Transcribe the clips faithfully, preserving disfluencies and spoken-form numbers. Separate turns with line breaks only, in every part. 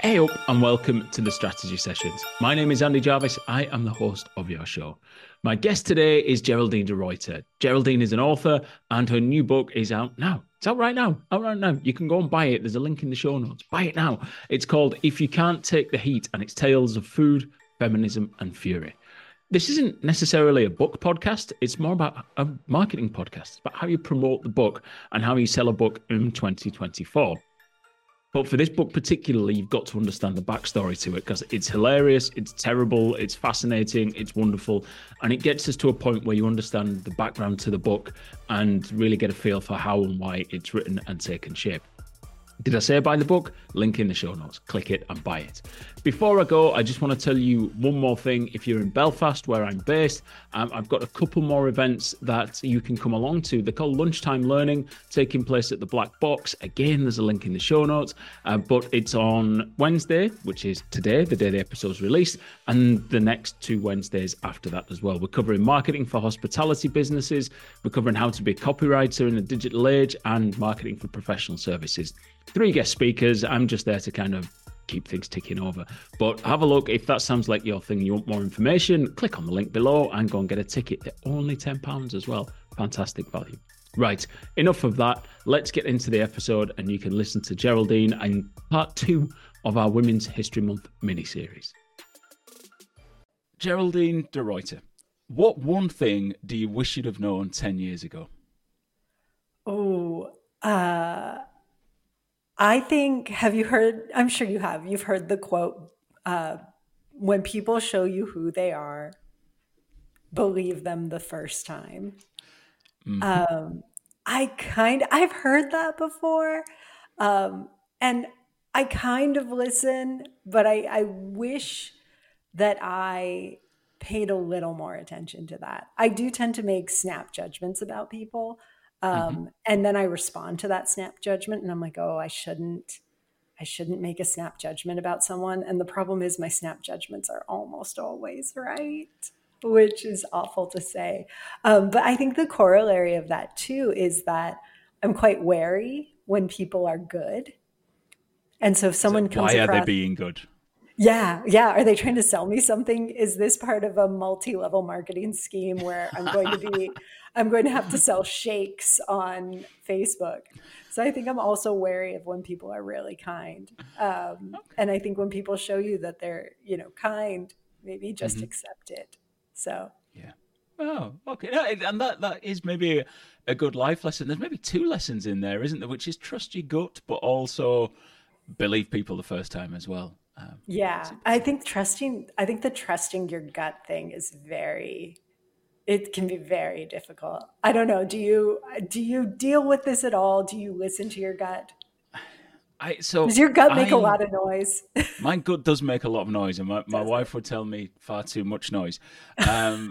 Hey up and welcome to the Strategy Sessions. My name is Andy Jarvis. I am the host of your show. My guest today is Geraldine de Ruyter. Geraldine is an author and her new book is out now. It's out right now. Out right now. You can go and buy it. There's a link in the show notes. Buy it now. It's called If You Can't Take the Heat, and it's tales of food, feminism and fury. This isn't necessarily a book podcast. It's more about a marketing podcast. It's about how you promote the book and how you sell a book in twenty twenty-four. But for this book particularly, you've got to understand the backstory to it because it's hilarious, it's terrible, it's fascinating, it's wonderful. And it gets us to a point where you understand the background to the book and really get a feel for how and why it's written and taken shape. Did I say buy the book? Link in the show notes. Click it and buy it. Before I go, I just want to tell you one more thing. If you're in Belfast, where I'm based, um, I've got a couple more events that you can come along to. They're called Lunchtime Learning, taking place at the Black Box. Again, there's a link in the show notes, uh, but it's on Wednesday, which is today, the day the episode's released, and the next two Wednesdays after that as well. We're covering marketing for hospitality businesses. We're covering how to be a copywriter in a digital age and marketing for professional services. Three guest speakers. I'm just there to kind of keep things ticking over. But have a look. If that sounds like your thing, you want more information, click on the link below and go and get a ticket. They're only ten pounds as well. Fantastic value. Right, enough of that. Let's get into the episode and you can listen to Geraldine and part two of our Women's History Month mini-series. Geraldine de Ruyter, what one thing do you wish you'd have known ten years ago?
Oh, uh... I think, have you heard, I'm sure you have, you've heard the quote, uh, when people show you who they are, believe them the first time. Mm-hmm. Um, I kind I've heard that before. Um, and I kind of listen, but I, I wish that I paid a little more attention to that. I do tend to make snap judgments about people. Um, mm-hmm. And then I respond to that snap judgment and I'm like, oh, I shouldn't, I shouldn't make a snap judgment about someone. And the problem is my snap judgments are almost always right, which is awful to say. Um, but I think the corollary of that too is that I'm quite wary when people are good. And so if someone
so
comes
why
across,
are they being good?
Yeah. Yeah. Are they trying to sell me something? Is this part of a multi-level marketing scheme where I'm going to be, I'm going to have to sell shakes on Facebook? So I think I'm also wary of when people are really kind. Um, okay. And I think when people show you that they're, you know, kind, maybe just mm-hmm. accept it. So.
Yeah. Oh, okay. And that, that is maybe a, a good life lesson. There's maybe two lessons in there, isn't there? Which is trust your gut, but also believe people the first time as well.
Um, yeah, I think trusting, I think the trusting your gut thing is very, it can be very difficult. I don't know. Do you, do you deal with this at all? Do you listen to your gut?
I, so
Does your gut make
I,
a lot of noise?
My gut does make a lot of noise, and my, my wife would tell me far too much noise. Um,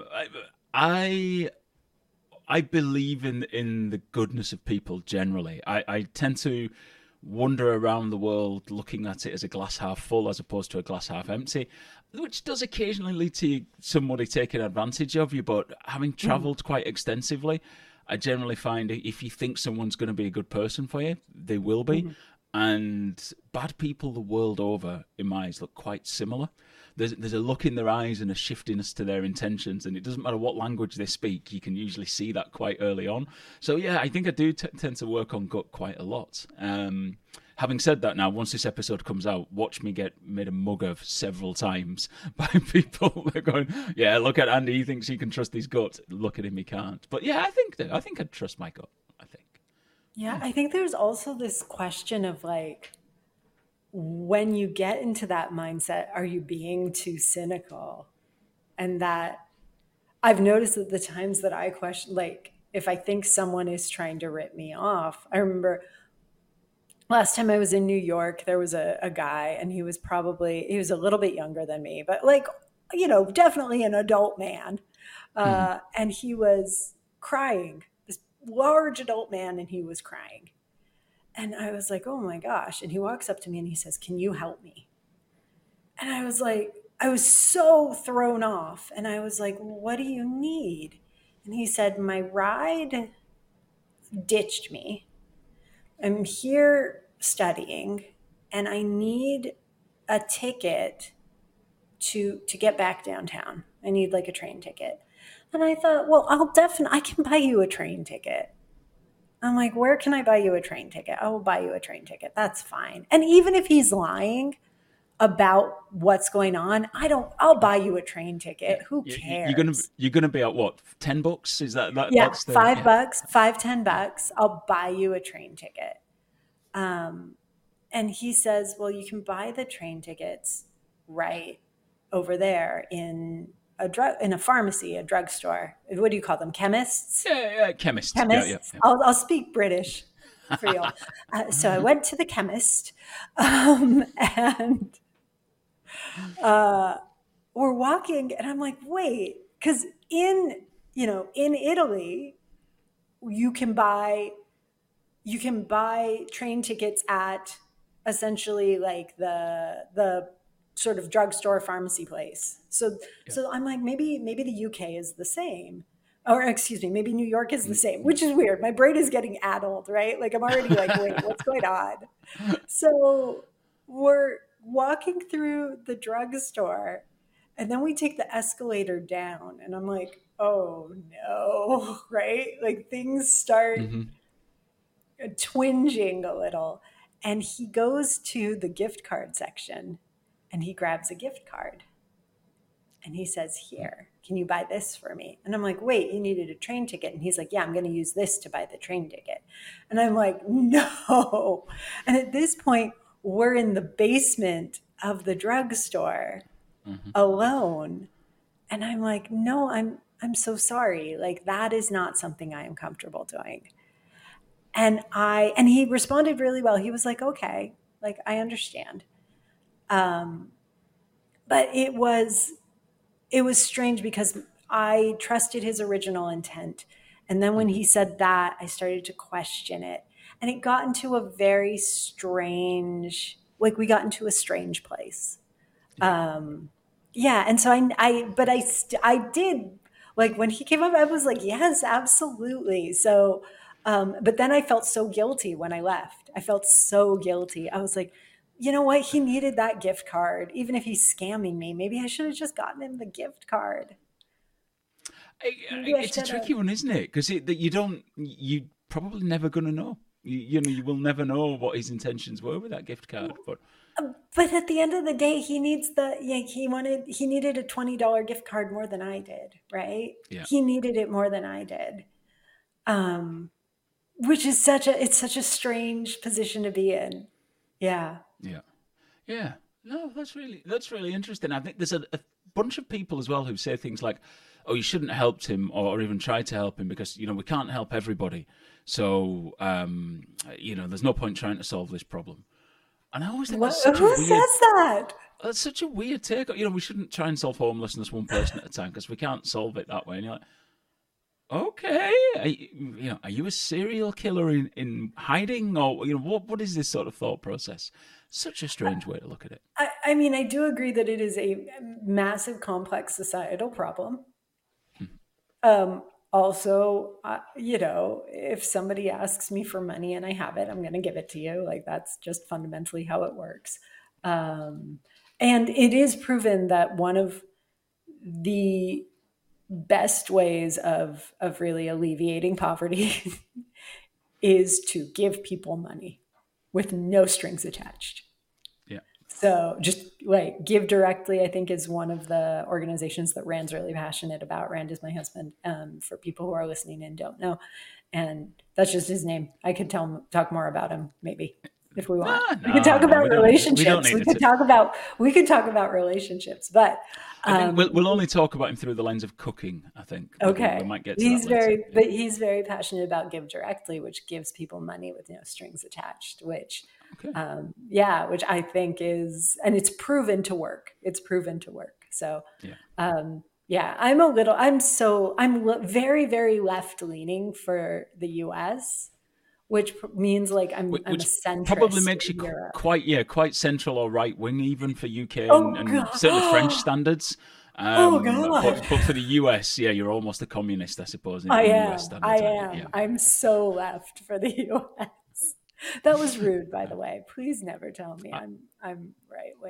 I, I believe in, in the goodness of people generally. I, I tend to wander around the world looking at it as a glass half full as opposed to a glass half empty, which does occasionally lead to somebody taking advantage of you. But having traveled mm. quite extensively, I generally find if you think someone's going to be a good person for you, they will be. Mm-hmm. And bad people the world over, in my eyes, look quite similar. There's, there's a look in their eyes and a shiftiness to their intentions, and it doesn't matter what language they speak, you can usually see that quite early on. So yeah, I think I do t- tend to work on gut quite a lot. Um, having said that now, once this episode comes out, watch me get made a mug of several times by people. They're going, yeah, look at Andy, he thinks he can trust his gut. Look at him, he can't. But yeah, I think that, I think I'd trust my gut, I think.
Yeah, I think there's also this question of like, when you get into that mindset, are you being too cynical? And that I've noticed that the times that I question, like if I think someone is trying to rip me off, I remember last time I was in New York, there was a, a guy and he was probably, he was a little bit younger than me, but like, you know, definitely an adult man. Uh, mm-hmm. And he was crying, this large adult man, and he was crying. And I was like, oh my gosh. And he walks up to me and he says, can you help me? And I was like, I was so thrown off. And I was like, what do you need? And he said, my ride ditched me. I'm here studying and I need a ticket to to get back downtown. I need like a train ticket. And I thought, well, I'll definitely I can buy you a train ticket. I'm like, where can I buy you a train ticket? I will buy you a train ticket. That's fine. And even if he's lying about what's going on, I don't I'll buy you a train ticket.
Yeah.
Who
You, you-
cares?
you're gonna you're gonna be at what, ten bucks? Is that, that
Yeah,
that's the
five
yeah.
bucks, five, ten bucks. I'll buy you a train ticket. Um, and he says, well, you can buy the train tickets right over there in a drug in a pharmacy, a drugstore. What do you call them? Chemists?
Yeah, yeah, chemist. Yeah, yeah,
Chemists. I'll, I'll speak British for you. Uh, so I went to the chemist, um, and uh, we're walking, and I'm like, wait, because in you know in Italy, you can buy you can buy train tickets at essentially like the the sort of drugstore pharmacy place. So
yeah.
so I'm like, maybe maybe the U K is the same. Or excuse me, maybe New York is the
Mm,
same,
yeah.
which is weird. My brain is getting addled, right? Like I'm already like, wait, what's going on? So we're walking through the drugstore and then we take the escalator down and I'm like, oh no, right? Like things start
Mhm.
twinging a little. And he goes to the gift card section and he grabs a gift card and he says, here, can you buy this for me? And I'm like, wait, you needed a train ticket. And he's like, yeah, I'm going to use this to buy the train ticket. And I'm like, no. And at this point, we're in the basement of the drugstore
Mhm.
alone. And I'm like, no, I'm I'm so sorry. Like that is not something I am comfortable doing. And I and he responded really well. He was like, okay, like I understand. Um, but it was it was strange because I trusted his original intent. And then when
Mhm.
he said that, I started to question it. And it got into a very strange, like we got into a strange place.
Yeah.
Um, yeah. And so I, I, but I, st- I did like when he came up, I was like, yes, absolutely. So, um, but then I felt so guilty when I left. I felt so guilty. I was like, you know what? He needed that gift card. Even if he's scamming me, maybe I should have just gotten him the gift card.
I-
Maybe
I-
I
It's a
should have.
tricky one, isn't it? Because that you don't, you probably never gonna know. You, you know, you will never know what his intentions were with that gift card. But
But at the end of the day, he needs the yeah, he wanted he needed a twenty dollars gift card more than I did, right?
yeah,
He needed it more than I did. Um, which is such a it's such a strange position to be in. Yeah.
yeah, yeah. No, that's really that's really interesting. I think there's a, a bunch of people as well who say things like, "Oh, you shouldn't have helped him, or even tried to help him because you know we can't help everybody. So um, you know, there's no point trying to solve this problem." And I always think
What
that's such a
who
weird
says that?
that's such a weird take. You know, we shouldn't try and solve homelessness one person at a time because we can't solve it that way. And you're like, okay, are you, you know, are you a serial killer in, in hiding, or you know, what what is this sort of thought process? Such a strange way to look at it.
I, I mean, I do agree that it is a massive, complex societal problem. Um, also, uh, you know, if somebody asks me for money and I have it, I'm going to give it to you. Like that's just fundamentally how it works. Um, and it is proven that one of the best ways of of really alleviating poverty is to give people money with no strings attached.
Yeah,
So just like Give Directly, I think is one of the organizations that Rand's really passionate about. Rand is my husband, um, for people who are listening and don't know. And that's just his name. I could tell him, talk more about him maybe if we want.
no,
We could talk
no, no.
about
We don't need to. We don't
relationships.
need
We
it
could
to.
talk about we could talk about relationships, but
I think we'll
um,
we'll only talk about him through the lens of cooking. I think we, we
okay.
might get to
He's
that later.
very,
Yeah.
but he's very passionate about Give Directly, which gives people money with no strings attached, which,
Okay.
um, yeah, which I think is, and it's proven to work. It's proven to work. So,
Yeah.
um, yeah, I'm a little, I'm so, I'm le- very, very left leaning for the U S, which pr- means like I'm, I'm a
Which probably
centrist
makes you
in Europe.
quite, yeah, quite central or right wing even for U K and,
Oh
and certainly French
God.
standards.
Oh
Um,
God.
but but for the U S, yeah, you're almost a communist, I suppose, in,
I
in U S
am. I
standards, aren't you?
am.
Yeah.
I'm so left for the U S. That was rude, by the way. Please never tell me
I,
I'm I'm right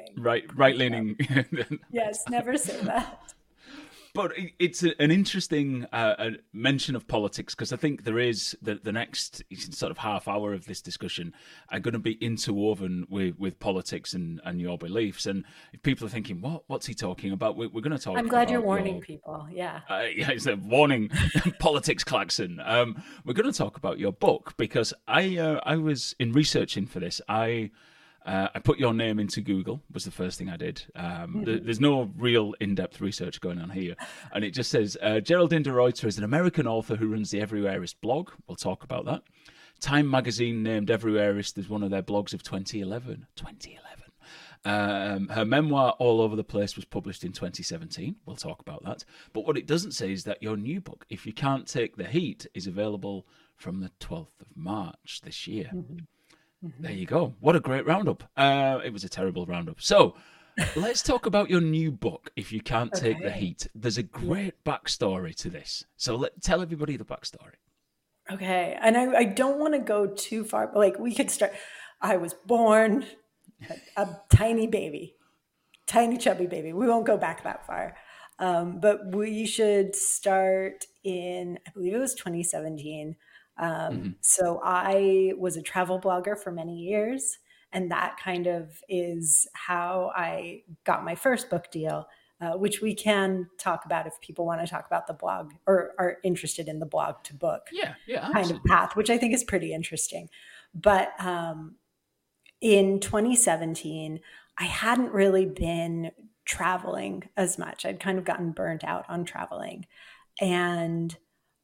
leaning.
Right, right leaning.
Yes, never say that.
But it's a, an interesting uh, a mention of politics, because I think there is the, the next sort of half hour of this discussion are going to be interwoven with, with politics and, and your beliefs. And if people are thinking, what what's he talking about? We're, we're going to talk
I'm glad
about
you're warning
your,
people. Yeah.
Uh, yeah, it's a warning, politics klaxon. Um, we're going to talk about your book, because I uh, I was in researching for this. I uh, I put your name into Google, was the first thing I did. Um, mm-hmm. th- there's no real in-depth research going on here, and it just says uh, Geraldine de Ruyter is an American author who runs the Everywhereist blog. We'll talk about that. Time magazine named Everywhereist as one of their blogs of twenty eleven. twenty eleven. Um, her memoir, All Over the Place, was published in twenty seventeen. We'll talk about that. But what it doesn't say is that your new book, If You Can't Take the Heat, is available from the twelfth of March this year. Mm-hmm. Mm-hmm. There you go. What a great roundup. Uh, it was a terrible roundup. So let's talk about your new book, If You Can't okay. Take the Heat. There's a great backstory to this. So let tell everybody the backstory.
Okay. And I, I don't want to go too far, but like we could start. I was born a, a tiny baby, tiny chubby baby. We won't go back that far. Um, but we should start in, I believe it was twenty seventeen. Um, mm-hmm. So I was a travel blogger for many years, and that kind of is how I got my first book deal, uh, which we can talk about if people want to talk about the blog or are interested in the blog to book
yeah, yeah,
kind
absolutely.
of path, which I think is pretty interesting. But um, in twenty seventeen, I hadn't really been traveling as much. I'd kind of gotten burnt out on traveling, and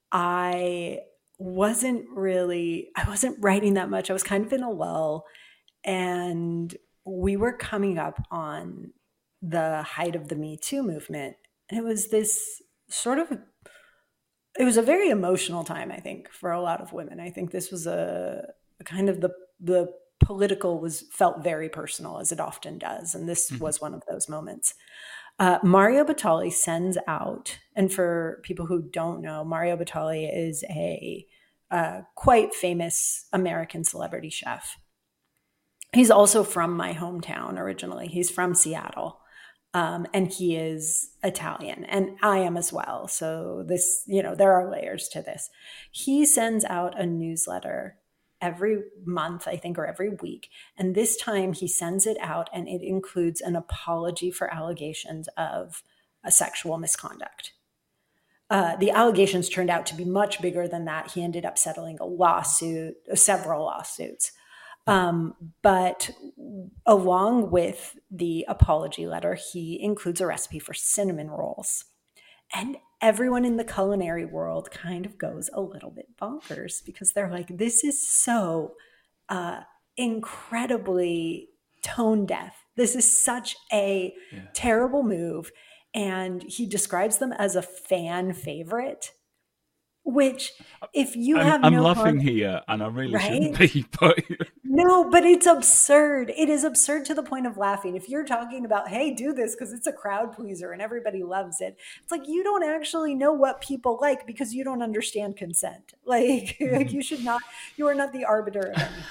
I wasn't really, I wasn't writing that much. I was kind of in a lull, and we were coming up on the height of the Me Too movement. And it was this sort of, it was a very emotional time, I think, for a lot of women. I think this was a, a kind of the, the political was felt very personal, as it often does. And this mm-hmm. was one of those moments. Uh, Mario Batali sends out, and for people who don't know, Mario Batali is a uh, quite famous American celebrity chef. He's also from my hometown originally. He's from Seattle, um, and he is Italian, and I am as well. So this, you know, there are layers to this. He sends out a newsletter every month, I think, or every week. And this time he sends it out, and it includes an apology for allegations of a sexual misconduct. Uh, the allegations turned out to be much bigger than that. He ended up settling a lawsuit, several lawsuits. Um, but along with the apology letter, he includes a recipe for cinnamon rolls. And everyone in the culinary world kind of goes a little bit bonkers, because they're like, this is so uh, incredibly tone deaf. This is such a yeah. terrible move. And he describes them as a fan favorite, which if you
I'm,
have
I'm
no
laughing
con-
here, and I really
right?
shouldn't be, but
no, but it's absurd. It is absurd to the point of laughing. If you're talking about, hey, do this because it's a crowd pleaser and everybody loves it, it's like you don't actually know what people like because you don't understand consent. Like, mm-hmm. like you should not, you are not the arbiter of anything.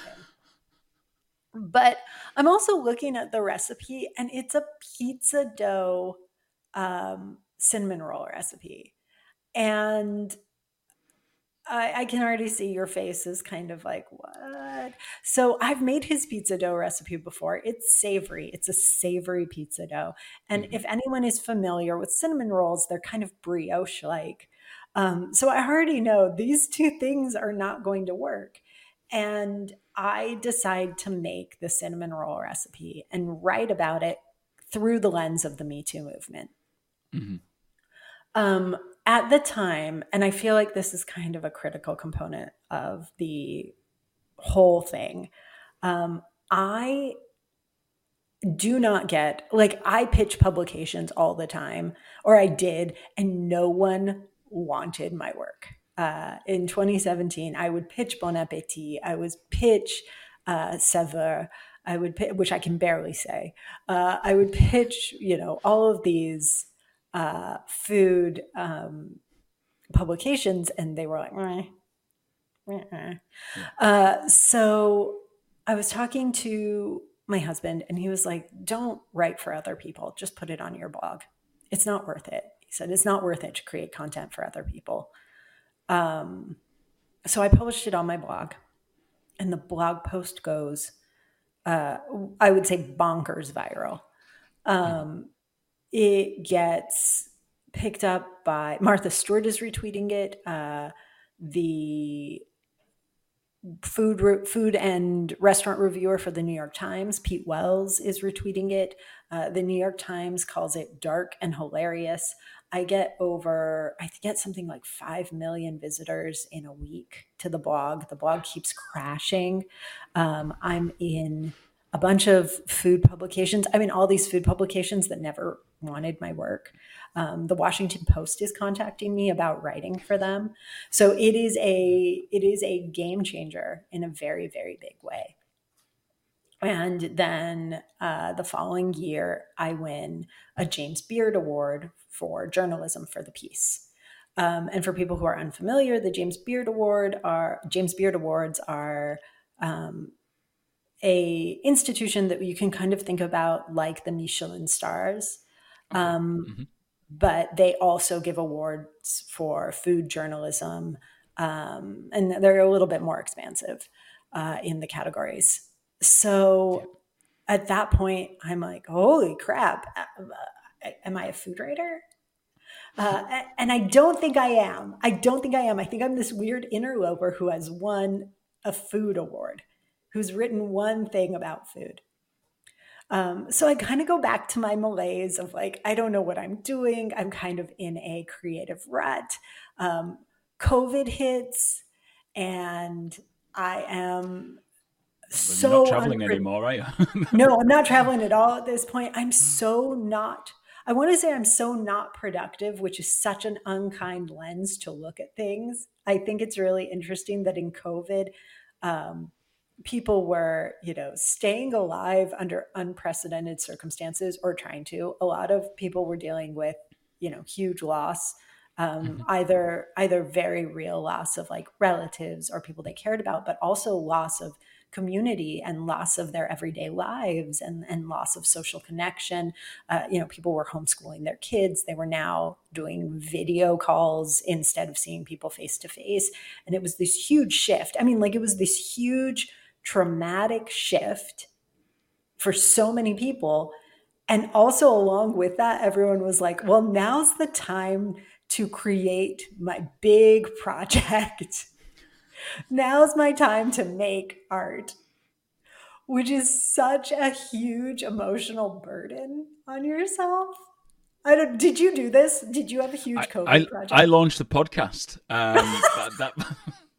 But I'm also looking at the recipe, and it's a pizza dough um, cinnamon roll recipe. And I, I can already see your face is kind of like, what? So I've made his pizza dough recipe before. It's savory. It's a savory pizza dough. And mm-hmm. if anyone is familiar with cinnamon rolls, they're kind of brioche-like. Um, so I already know these two things are not going to work. And I decide to make the cinnamon roll recipe and write about it through the lens of the Me Too movement. Mm-hmm. Um, at the time, and I feel like this is kind of a critical component of the whole thing, um, I do not get, like, I pitch publications all the time, or I did, and no one wanted my work. Uh, in twenty seventeen, I would pitch Bon Appetit. I would pitch uh, Saveur. I would, pitch, which I can barely say. Uh, I would pitch, you know, all of these uh, food um, publications, and they were like, meh, meh, meh. Yeah. Uh, so I was talking to my husband, and he was like, don't write for other people. Just put it on your blog. It's not worth it. He said, it's not worth it to create content for other people. Um, so I published it on my blog, and the blog post goes, uh, I would say bonkers viral. Um, it gets picked up by Martha Stewart is retweeting it. Uh, the food food and restaurant reviewer for the New York Times, Pete Wells, is retweeting it. Uh, the New York Times calls it dark and hilarious. I get over, I get something like five million visitors in a week to the blog. The blog keeps crashing. Um, I'm in a bunch of food publications. I mean, all these food publications that never wanted my work. Um, the Washington Post is contacting me about writing for them. So it is a it is a game changer in a very, very big way. And then uh, the following year, I win a James Beard Award for journalism for the piece. Um, and for people who are unfamiliar, the James Beard Award are James Beard Awards are um, a institution that you can kind of think about like the Michelin stars. Um, mm-hmm. But they also give awards for food journalism, um, and they're a little bit more expansive uh, in the categories. So at that point, I'm like, holy crap, am I a food writer? Uh, and I don't think I am. I don't think I am. I think I'm this weird interloper who has won a food award, who's written one thing about food. Um, so I kind of go back to my malaise of like, I don't know what I'm doing. I'm kind of in a creative rut. Um, COVID hits and I am so
You're not traveling unpre- anymore, are you?
No, I'm not traveling at all at this point. I'm so not, I want to say I'm so not productive, which is such an unkind lens to look at things. I think it's really interesting that in COVID, um, people were, you know, staying alive under unprecedented circumstances or trying to. A lot of people were dealing with, you know, huge loss, um, mm-hmm. either either very real loss of like relatives or people they cared about, but also loss of community and loss of their everyday lives and, and loss of social connection. Uh, you know, people were homeschooling their kids. They were now doing video calls instead of seeing people face to face. And it was this huge shift. I mean, like it was this huge traumatic shift for so many people. And also along with that, everyone was like, well, now's the time to create my big project. Now's my time to make art, which is such a huge emotional burden on yourself. I don't, did you do this? Did you have a huge COVID
I, I,
project?
I launched the podcast. Um, that, that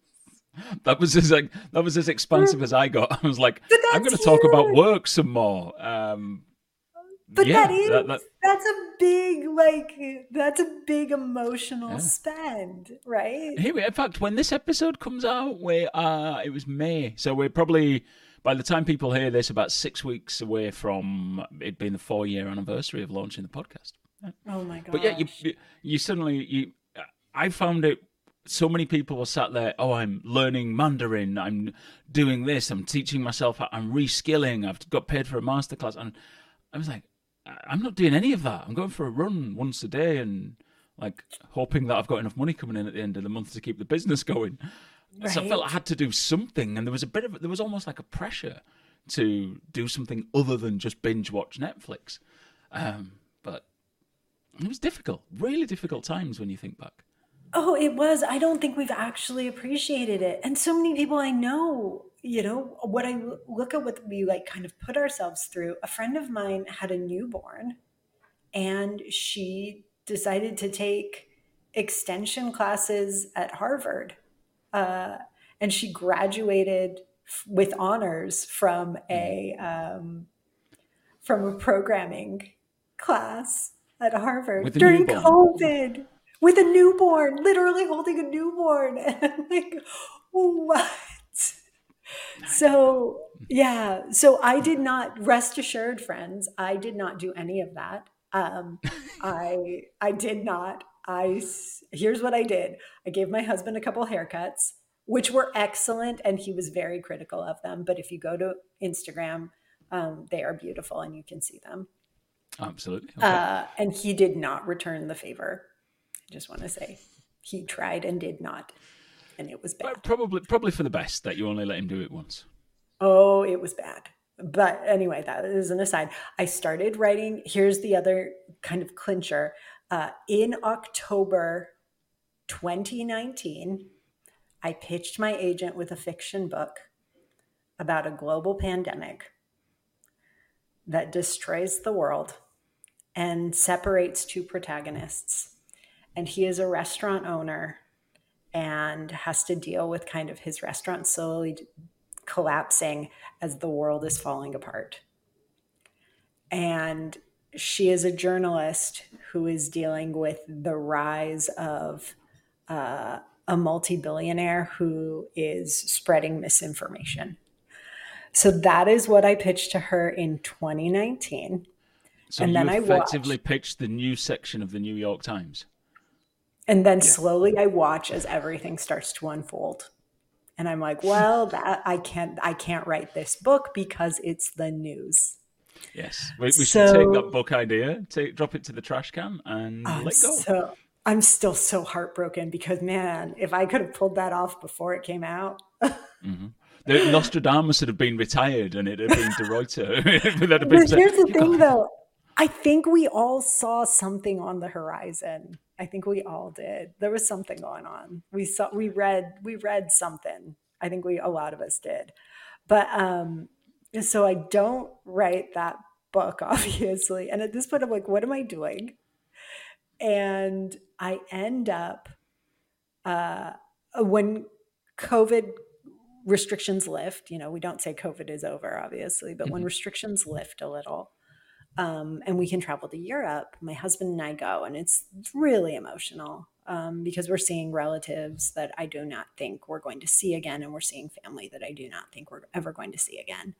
That was as like that was as expansive as I got. I was like, I'm going to talk about work some more. Um,
but yeah, that is that, that, that's a big like that's a big emotional yeah. spend, right?
Here, in fact, when this episode comes out, we uh, it was May, so we're probably by the time people hear this, about six weeks away from it being the four year anniversary of launching the podcast.
Oh my god!
But yeah, you you suddenly you I found it. So many people were sat there, oh, I'm learning Mandarin, I'm doing this, I'm teaching myself, I'm reskilling, I've got paid for a masterclass. And I was like, I'm not doing any of that. I'm going for a run once a day and like hoping that I've got enough money coming in at the end of the month to keep the business going. Right. So I felt I had to do something. And there was a bit of, there was almost like a pressure to do something other than just binge watch Netflix. Um, but it was difficult, really difficult times when you think back.
Oh, it was. I don't think we've actually appreciated it. And so many people I know, you know, what I look at what we like kind of put ourselves through. A friend of mine had a newborn and she decided to take extension classes at Harvard. Uh, and she graduated f- with honors from a, um, from a programming class at Harvard during COVID. With a newborn, literally holding a newborn. And I'm like, what? So, yeah. So I did not, rest assured, friends, I did not do any of that. Um, I I did not. I, here's what I did. I gave my husband a couple haircuts, which were excellent. And he was very critical of them. But if you go to Instagram, Um, they are beautiful and you can see them.
Absolutely. Okay.
Uh, and he did not return the favor. I just want to say he tried and did not. And it was bad.
But probably, probably for the best that you only let him do it once.
Oh, it was bad. But anyway, that is an aside. I started writing. Here's the other kind of clincher. Uh, in October twenty nineteen, I pitched my agent with a fiction book about a global pandemic that destroys the world and separates two protagonists. And he is a restaurant owner and has to deal with kind of his restaurant slowly collapsing as the world is falling apart. And she is a journalist who is dealing with the rise of uh, a multi-billionaire who is spreading misinformation. So that is what I pitched to her in twenty nineteen.
So and you then effectively I watched, pitched the news section of the New York Times.
And then yeah. slowly I watch as everything starts to unfold. And I'm like, well, that I can't I can't write this book because it's the news.
Yes. We, we so, should take that book idea, take, drop it to the trash can and
I'm
let go.
So, I'm still so heartbroken because, man, if I could have pulled that off before it came out.
mm-hmm. The Nostradamus would have been retired and it had been De Ruyter.
But here's the thing, though. I think we all saw something on the horizon. I think we all did. There was something going on. We saw, we read, we read something. I think we, a lot of us did. But um, so I don't write that book, obviously. And at this point, I'm like, what am I doing? And I end up, uh, when COVID restrictions lift, you know, we don't say COVID is over, obviously, but mm-hmm. when restrictions lift a little, um, and we can travel to Europe, my husband and I go, and it's really emotional um, because we're seeing relatives that I do not think we're going to see again, and we're seeing family that I do not think we're ever going to see again.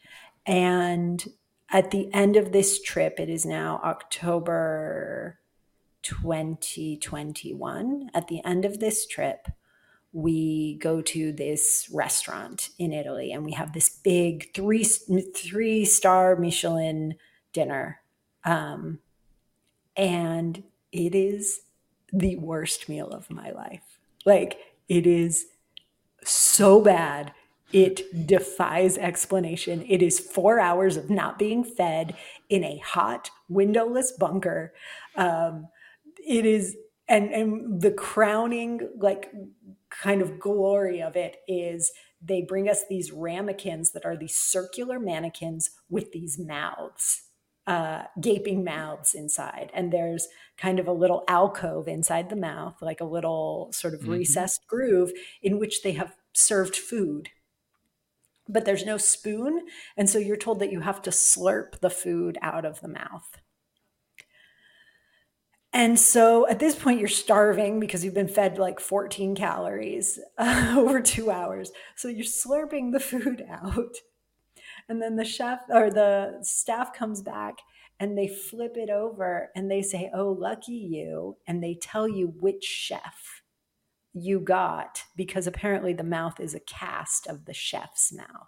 And at the end of this trip, it is now October twenty twenty-one. At the end of this trip, we go to this restaurant in Italy and we have this big three, three star Michelin dinner. Um, and it is the worst meal of my life. Like, it is so bad. It defies explanation. It is four hours of not being fed in a hot, windowless bunker. Um, it is, and, and the crowning, like, kind of glory of it is they bring us these ramekins that are these circular mannequins with these mouths, uh, gaping mouths inside. And there's kind of a little alcove inside the mouth, like a little sort of mm-hmm. recessed groove in which they have served food. But there's no spoon. And so you're told that you have to slurp the food out of the mouth. And so at this point, you're starving because you've been fed like fourteen calories uh, over two hours. So you're slurping the food out. And then the chef or the staff comes back and they flip it over and they say, oh, lucky you. And they tell you which chef you got because apparently the mouth is a cast of the chef's mouth.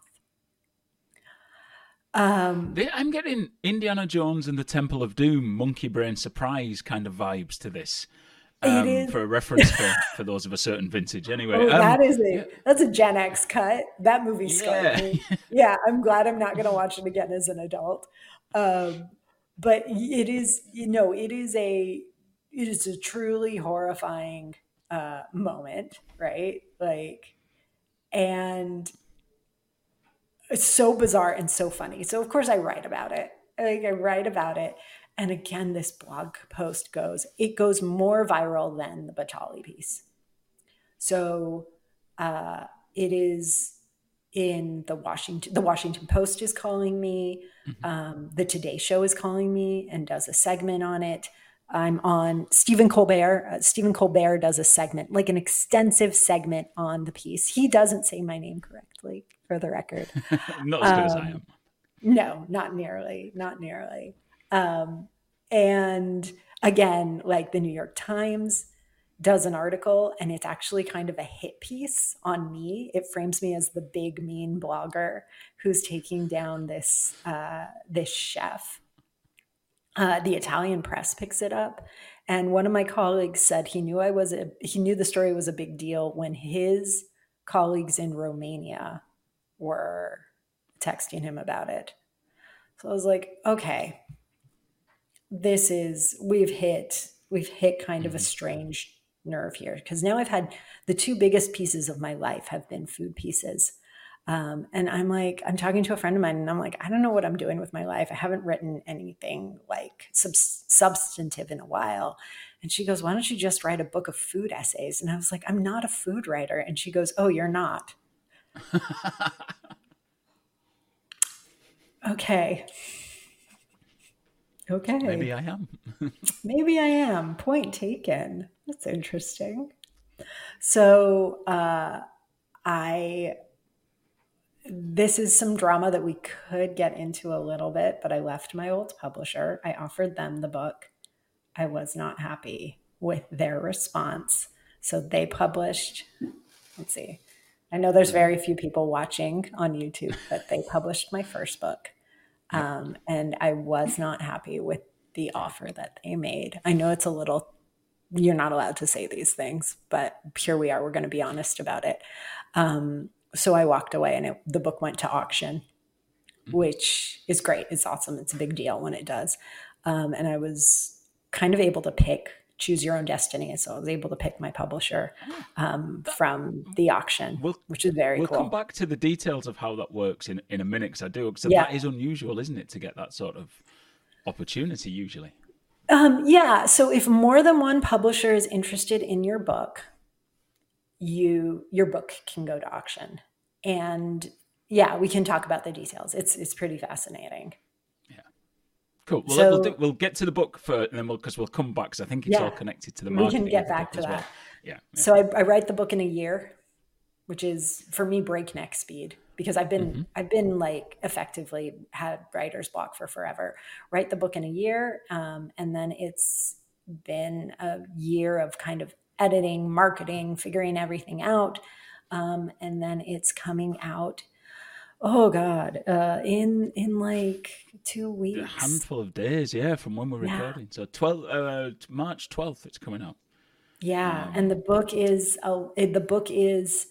Um,
I'm getting Indiana Jones and the Temple of Doom, Monkey Brain Surprise kind of vibes to this. Um, it is. For a reference for, for those of a certain vintage. Anyway,
oh,
um,
that is a yeah. that's a Gen X cut. That movie scarred yeah. me. Yeah, I'm glad I'm not going to watch it again as an adult. Um, but it is, you know, it is a it is a truly horrifying uh, moment, right? Like, and it's so bizarre and so funny. So of course I write about it. Like I write about it. And again, this blog post goes, it goes more viral than the Batali piece. So uh, it is in the Washington, the Washington Post is calling me. Mm-hmm. Um, the Today Show is calling me and does a segment on it. I'm on Stephen Colbert. Uh, Stephen Colbert does a segment, like an extensive segment on the piece. He doesn't say my name correctly, for the record.
Not as good um, as I am.
No, not nearly, not nearly. Um, and again, like the New York Times does an article, and it's actually kind of a hit piece on me. It frames me as the big mean blogger who's taking down this uh, this chef. Uh, the Italian press picks it up, and one of my colleagues said he knew I was a, he knew the story was a big deal when his colleagues in Romania were texting him about it. So I was like, okay, this is we've hit we've hit kind of a strange nerve here, because now I've had the two biggest pieces of my life have been food pieces. Um, and I'm like, I'm talking to a friend of mine and I'm like, I don't know what I'm doing with my life. I haven't written anything like sub- substantive in a while. And she goes, why don't you just write a book of food essays? And I was like, I'm not a food writer. And she goes, oh, you're not. Okay. Okay.
Maybe I am.
Maybe I am. Point taken. That's interesting. So uh, I... This is some drama that we could get into a little bit, but I left my old publisher. I offered them the book. I was not happy with their response. So they published, let's see, I know there's very few people watching on YouTube, but they published my first book. Um, and I was not happy with the offer that they made. I know it's a little, you're not allowed to say these things, but here we are. We're going to be honest about it. Um, So I walked away, and it, the book went to auction, which is great. It's awesome. It's a big deal when it does. Um, and I was kind of able to pick, choose your own destiny. So I was able to pick my publisher um, from the auction, we'll, which is very
we'll
cool.
We'll come back to the details of how that works in, in a minute, because I do. Because
yeah.
that is unusual, isn't it, to get that sort of opportunity usually?
Um, yeah. So if more than one publisher is interested in your book, you your book can go to auction. And yeah, we can talk about the details. It's it's pretty fascinating.
Yeah, cool. Well,
so,
we'll, do, we'll get to the book first, and then we'll because we'll come back, because I think it's
yeah,
all connected to the marketing.
We can get back to that.
Well. Yeah, yeah.
So I, I write the book in a year, which is for me breakneck speed, because I've been mm-hmm. I've been like effectively had writer's block for forever. Write the book in a year, um, and then it's been a year of kind of editing, marketing, figuring everything out. Um, and then it's coming out, oh God, uh, in in like two weeks.
A handful of days, yeah, from when we're yeah. recording. So twelve, uh, March twelfth, it's coming out.
Yeah, um, and the book is, uh, the book is,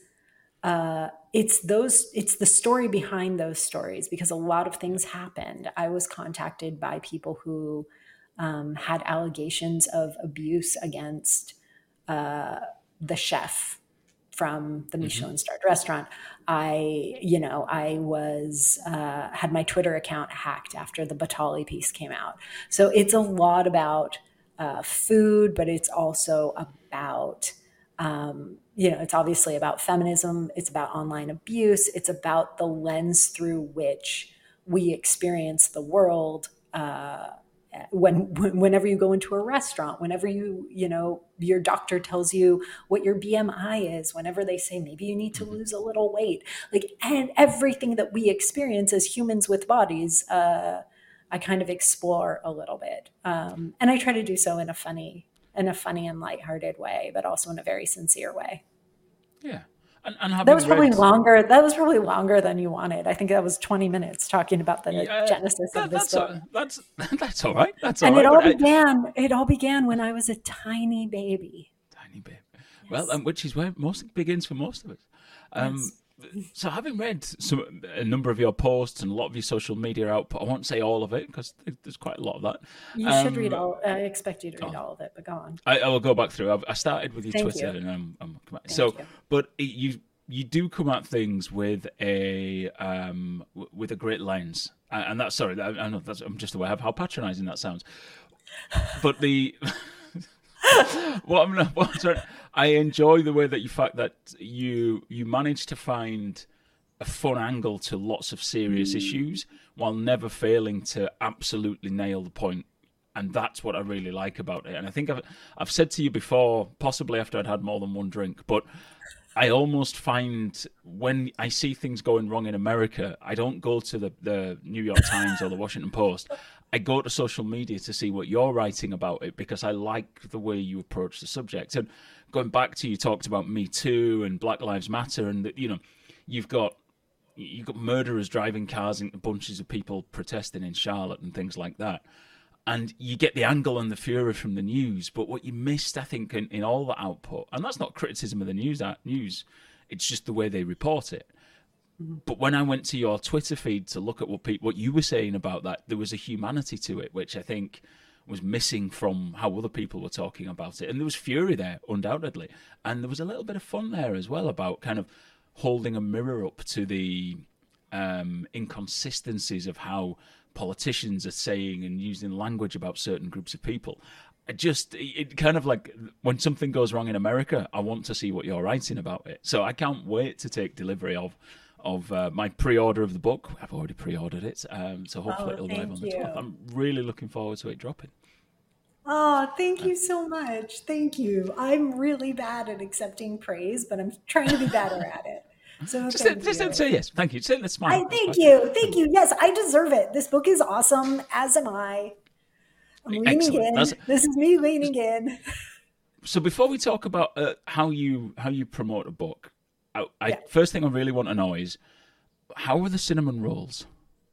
uh, it's those, it's the story behind those stories, because a lot of things happened. I was contacted by people who um, had allegations of abuse against Uh, the chef from the Michelin starred restaurant. I, you know, I was, uh, had my Twitter account hacked after the Batali piece came out. So it's a lot about uh, food, but it's also about, um, you know, it's obviously about feminism. It's about online abuse. It's about the lens through which we experience the world, uh, When, whenever you go into a restaurant, whenever you, you know, your doctor tells you what your B M I is, whenever they say maybe you need to lose a little weight, like, and everything that we experience as humans with bodies, uh, I kind of explore a little bit. Um, and I try to do so in a funny, in a funny and lighthearted way, but also in a very sincere way.
Yeah. And, and
that was probably
read...
longer. That was probably longer than you wanted. I think that was twenty minutes talking about the
yeah,
genesis
that,
of this
that's
book.
All, that's that's all right. That's all
and
right.
it all
I...
began. It all began when I was a tiny baby.
Tiny baby. Yes. Well, um, which is where most begins for most of us. Um, yes. So, having read some a number of your posts and a lot of your social media output, I won't say all of it because there's quite a lot of that.
You um, should read all. I expect you to read oh, all of it, but go on.
I, I will go back through. I've, I started with your
Thank
Twitter,
you.
and I'm, I'm
so.
You. But it, you. You do come at things with a um, w- with a great lens, and that's sorry. I, I know that's, I'm just aware of how patronising that sounds. But the what I'm, what I'm sorry, I enjoy the way that you fact that you you manage to find a fun angle to lots of serious issues while never failing to absolutely nail the point. And that's what I really like about it. And I think I've I've said to you before, possibly after I'd had more than one drink, but I almost find when I see things going wrong in America, I don't go to the, the New York Times or the Washington Post. I go to social media to see what you're writing about it because I like the way you approach the subject. And going back to, you talked about Me Too and Black Lives Matter, and that, you know, you've got you've got murderers driving cars into bunches of people protesting in Charlotte and things like that. And you get the angle and the fury from the news, but what you missed, I think, in, in all the output, and that's not criticism of the news, news, it's just the way they report it. But when I went to your Twitter feed to look at what people, what you were saying about that, there was a humanity to it, which I think was missing from how other people were talking about it. And there was fury there, undoubtedly. And there was a little bit of fun there as well about kind of holding a mirror up to the um, inconsistencies of how politicians are saying and using language about certain groups of people. I just, it kind of like, when something goes wrong in America, I want to see what you're writing about it. So I can't wait to take delivery of of uh, my pre-order of the book. I've already pre-ordered it, um, so hopefully
Oh,
it'll arrive on the
thank you.
twelfth. I'm really looking forward to it dropping.
Oh, thank you so much. Thank you. I'm really bad at accepting praise, but I'm trying to be better at it. So
Just,
thank
just
you.
say yes. Thank you. Say let's smile.
I
That's
thank
fine.
you. Thank you. Yes, I deserve it. This book is awesome, as am I. I'm leaning
Excellent.
in.
That's,
This is me leaning in.
so before we talk about uh, how you how you promote a book, I, I
Yeah.
first thing I really want to know is, how are the cinnamon rolls?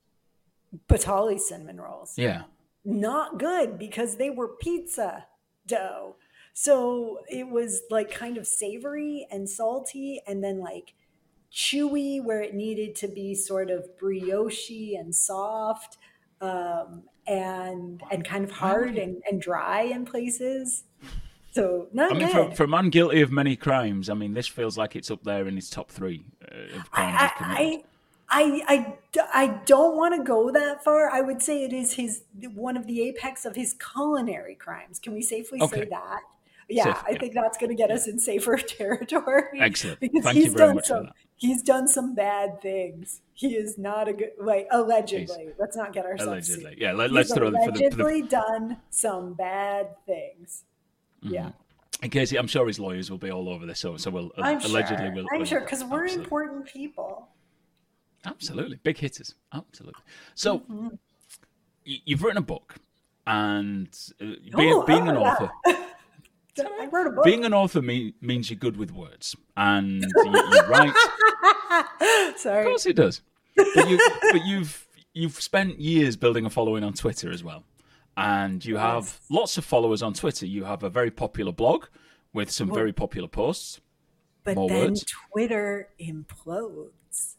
Batali cinnamon rolls.
Yeah.
Not good because they were pizza dough. So it was like kind of savory and salty and then like chewy where it needed to be sort of brioche and soft, um, and and kind of
Why would
hard
you?
and, and dry in places. So
I
not
mean, for,
good.
for a man guilty of many crimes, I mean, this feels like it's up there in his top three uh, of crimes he's committed.
I, I, I, I, I don't want to go that far. I would say it is his one of the apex of his culinary crimes. Can we safely say
Okay.
that? Yeah,
Safe.
I
Yeah.
think that's going to get
Yeah.
us in safer territory
Excellent.
because
Thank you
he's
very
done
much for
some
that.
he's done some bad things. He is not a good like
Jeez.
allegedly. Let's not get ourselves sued.
Allegedly. Yeah, let,
He's
let's throw the for the, for the
allegedly done some bad things. Yeah.
in case I'm sure his lawyers will be all over this, so so we'll uh,
I'm
allegedly
sure.
we'll,
I'm
we'll
sure because we're
absolutely.
important people.
Absolutely. Big hitters. Absolutely. So y- you've written a book, and uh, being,
Oh,
being an
oh,
author,
yeah. I wrote a book.
being an author mean, means you're good with words, and you, you write. Of
Sorry.
course, it does. But you, but you've you've spent years building a following on Twitter as well, and you have
Yes.
lots of followers on Twitter. You have a very popular blog with some very popular posts.
But
More
then
words.
Twitter implodes.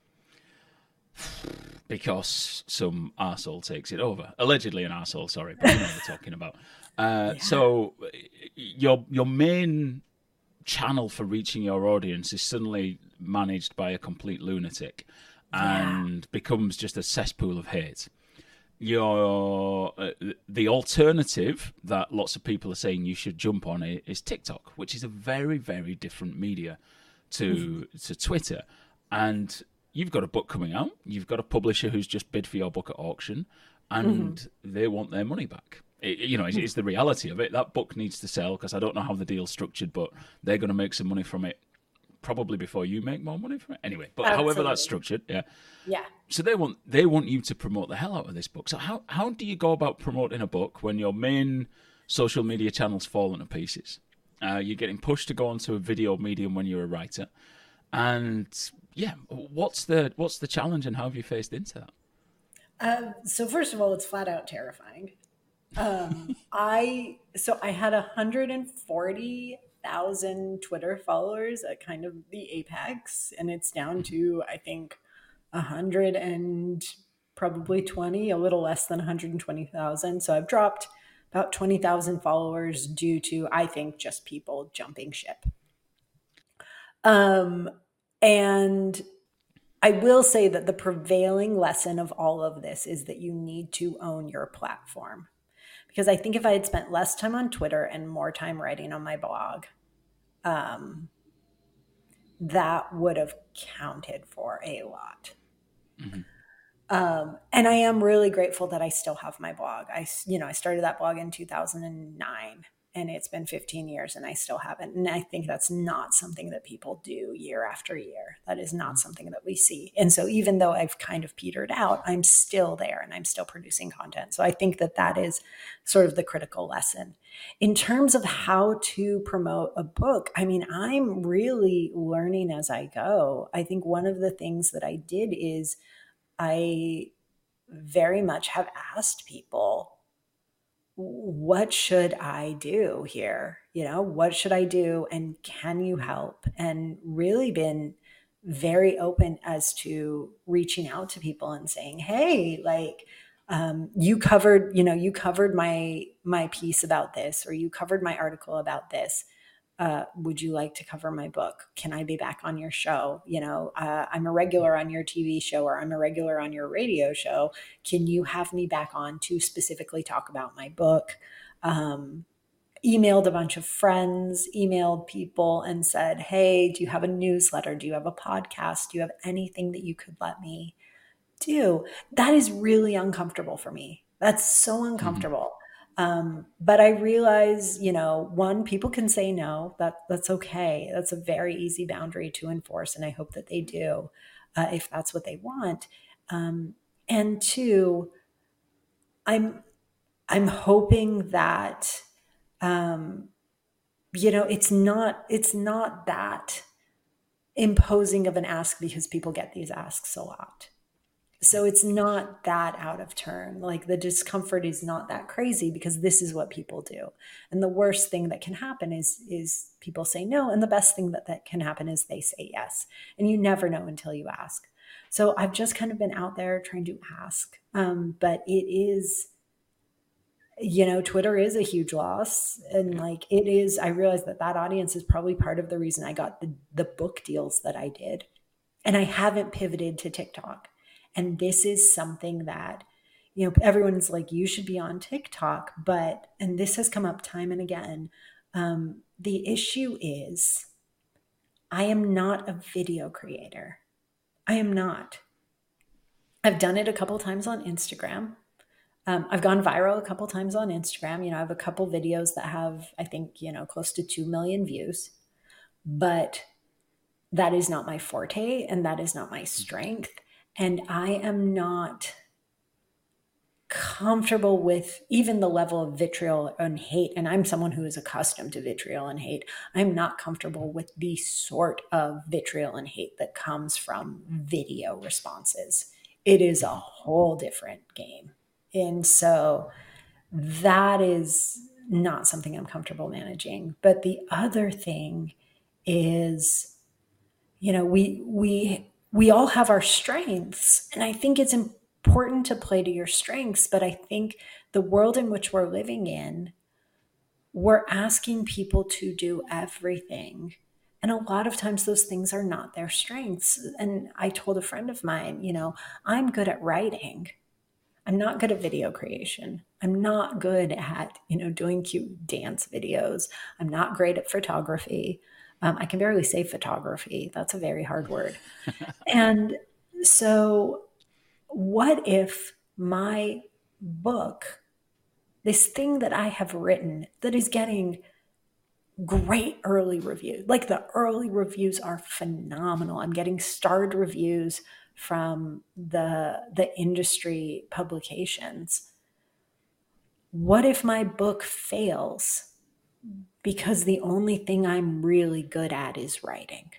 Because some arsehole takes it over. Allegedly an arsehole, sorry, but you know what we're talking about. Uh, So your your main channel for reaching your audience is suddenly managed by a complete lunatic and becomes just a cesspool of hate. Your uh, the alternative that lots of people are saying you should jump on i- is TikTok, which is a very, very different media to to Twitter. And you've got a book coming out. You've got a publisher who's just bid for your book at auction, and they want their money back. It, you know, it's, it's the reality of it. That book needs to sell because I don't know how the deal's structured, but they're going to make some money from it probably before you make more money from it. Anyway, but however that's
Absolutely.
structured, yeah.
Yeah.
So they want they want you to promote the hell out of this book. So how how do you go about promoting a book when your main social media channel's fallen to pieces? Uh, you're getting pushed to go onto a video medium when you're a writer, and yeah, what's the what's the challenge and how have you faced into that?
Um, so first of all, it's flat out terrifying. Um, I so I had one hundred forty thousand Twitter followers at kind of the apex, and it's down to I think one hundred and probably twenty, a little less than one hundred twenty thousand. So I've dropped about twenty thousand followers due to I think just people jumping ship. Um, and I will say that the prevailing lesson of all of this is that you need to own your platform. Because I think if I had spent less time on Twitter and more time writing on my blog, um, that would have counted for a lot. Um, and I am really grateful that I still have my blog. I, you know, I started that blog in two thousand nine. and it's been fifteen years and I still haven't. And I think that's not something that people do year after year. That is not something that we see. And so even though I've kind of petered out, I'm still there and I'm still producing content. So I think that that is sort of the critical lesson. In terms of how to promote a book, I mean, I'm really learning as I go. I think one of the things that I did is I very much have asked people, what should I do here? You know, what should I do? And can you help? And really been very open as to reaching out to people and saying, hey, like, um, you covered, you know, you covered my, my piece about this, or you covered my article about this. Uh, would you like to cover my book? Can I be back on your show? You know, uh, I'm a regular on your T V show, or I'm a regular on your radio show. Can you have me back on to specifically talk about my book? Um, emailed a bunch of friends, emailed people and said, hey, do you have a newsletter? Do you have a podcast? Do you have anything that you could let me do? That is really uncomfortable for me. That's so uncomfortable. Mm-hmm. Um, but I realize, you know, one, people can say no, that that's okay. That's a very easy boundary to enforce. And I hope that they do, uh, if that's what they want. Um, and two, I'm, I'm hoping that, um, you know, it's not, it's not that imposing of an ask, because people get these asks a lot. So it's not that out of turn. Like, the discomfort is not that crazy, because this is what people do. And the worst thing that can happen is, is people say no. And the best thing that, that can happen is they say yes. And you never know until you ask. So I've just kind of been out there trying to ask. Um, but it is, you know, Twitter is a huge loss. And like, it is, I realize that that audience is probably part of the reason I got the, the book deals that I did. And I haven't pivoted to TikTok. And this is something that, you know, everyone's like, you should be on TikTok. But, and this has come up time and again, um, the issue is I am not a video creator. I am not. I've done it a couple times on Instagram. Um, I've gone viral a couple times on Instagram. You know, I have a couple videos that have, I think, you know, close to two million views. But that is not my forte, and that is not my strength. And I am not comfortable with even the level of vitriol and hate. And I'm someone who is accustomed to vitriol and hate. I'm not comfortable with the sort of vitriol and hate that comes from video responses. It is a whole different game. And so that is not something I'm comfortable managing. But the other thing is, you know, we, we, we all have our strengths, and I think it's important to play to your strengths. But I think the world in which we're living in, we're asking people to do everything. And a lot of times those things are not their strengths. And I told a friend of mine, you know, I'm good at writing. I'm not good at video creation. I'm not good at, you know, doing cute dance videos. I'm not great at photography. Um, I can barely say photography. That's a very hard word. And so what if my book, this thing that I have written that is getting great early reviews, like the early reviews are phenomenal. I'm getting starred reviews from the, the industry publications. What if my book fails because the only thing I'm really good at is writing?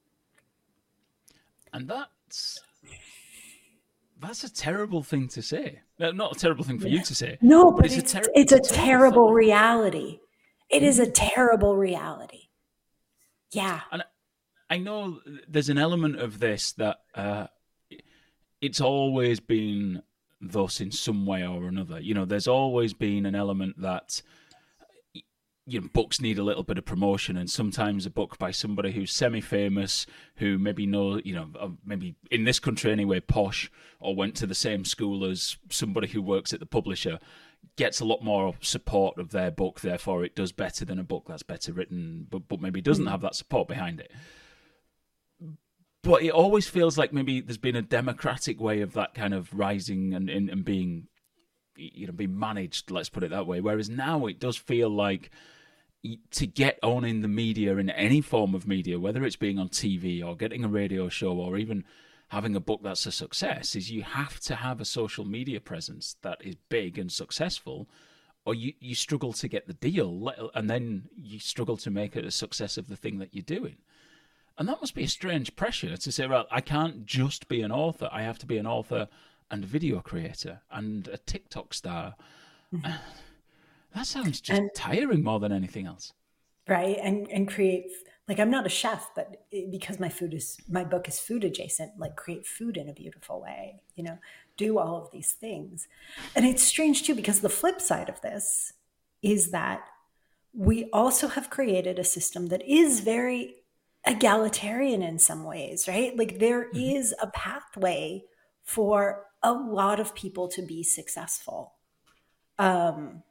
And that's that's a terrible thing to say. Not a terrible thing for you to say.
No, but, but it's, it's, a ter- it's, it's a terrible thing. reality. It is a terrible reality. Yeah.
And I know there's an element of this that uh, it's always been thus in some way or another. You know, there's always been an element that, you know, books need a little bit of promotion, and sometimes a book by somebody who's semi-famous, who maybe know, you know, maybe in this country anyway, posh, or went to the same school as somebody who works at the publisher, gets a lot more support of their book. Therefore, it does better than a book that's better written, but but maybe doesn't have that support behind it. But it always feels like maybe there's been a democratic way of that kind of rising and, and, and being, you know, being managed, let's put it that way. Whereas now it does feel like to get on in the media, in any form of media, whether it's being on T V or getting a radio show or even having a book that's a success, is you have to have a social media presence that is big and successful, or you, you struggle to get the deal, and then you struggle to make it a success of the thing that you're doing. And that must be a strange pressure to say, well, I can't just be an author. I have to be an author and a video creator and a TikTok star. Mm-hmm. That sounds just and, tiring more than anything else.
Right. And and create, like, I'm not a chef, but it, because my food is, my book is food adjacent, like create food in a beautiful way, you know, do all of these things. And it's strange too, because the flip side of this is that we also have created a system that is very egalitarian in some ways, right? Like there mm-hmm. is a pathway for a lot of people to be successful. Um,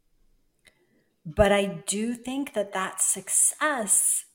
But I do think that that success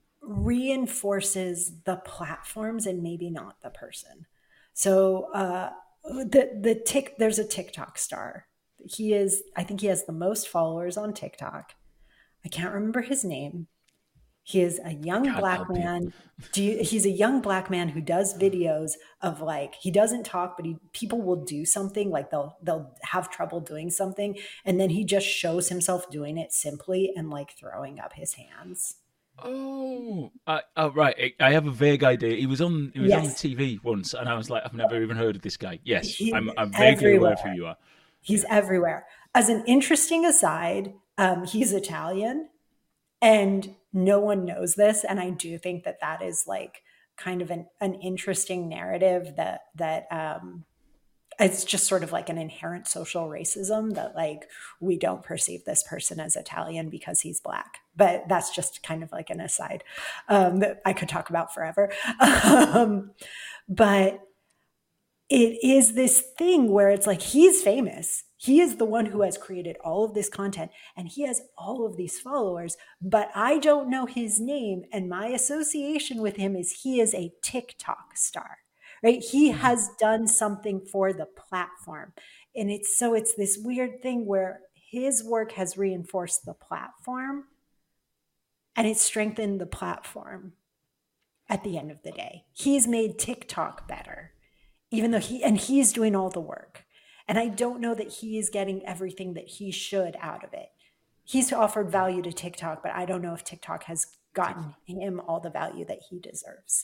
reinforces the platforms and maybe not the person. So uh, the the tick there's a TikTok star. He is, I think he has the most followers on TikTok. I can't remember his name. He is a young God black man. Do you, he's a young black man who does videos of, like, he doesn't talk, but he people will do something, like they'll they'll have trouble doing something, and then he just shows himself doing it simply and like throwing up his hands.
Oh, uh, oh right. I have a vague idea. He was on he was yes. on the T V once, and I was like, I've never even heard of this guy. Yes, he's I'm, I'm vaguely everywhere. aware of who you are.
He's yeah. everywhere. As an interesting aside, um, he's Italian. And no one knows this. And I do think that that is like kind of an, an interesting narrative that, that um, it's just sort of like an inherent social racism that, like, we don't perceive this person as Italian because he's Black. But that's just kind of like an aside um, that I could talk about forever. um, but it is this thing where it's like, he's famous. He is the one who has created all of this content, and he has all of these followers, but I don't know his name. And my association with him is he is a TikTok star, right? He mm-hmm. has done something for the platform. And it's so it's this weird thing where his work has reinforced the platform, and it's strengthened the platform at the end of the day. He's made TikTok better, even though he, and he's doing all the work. And I don't know that he is getting everything that he should out of it. He's offered value to TikTok, but I don't know if TikTok has gotten him all the value that he deserves.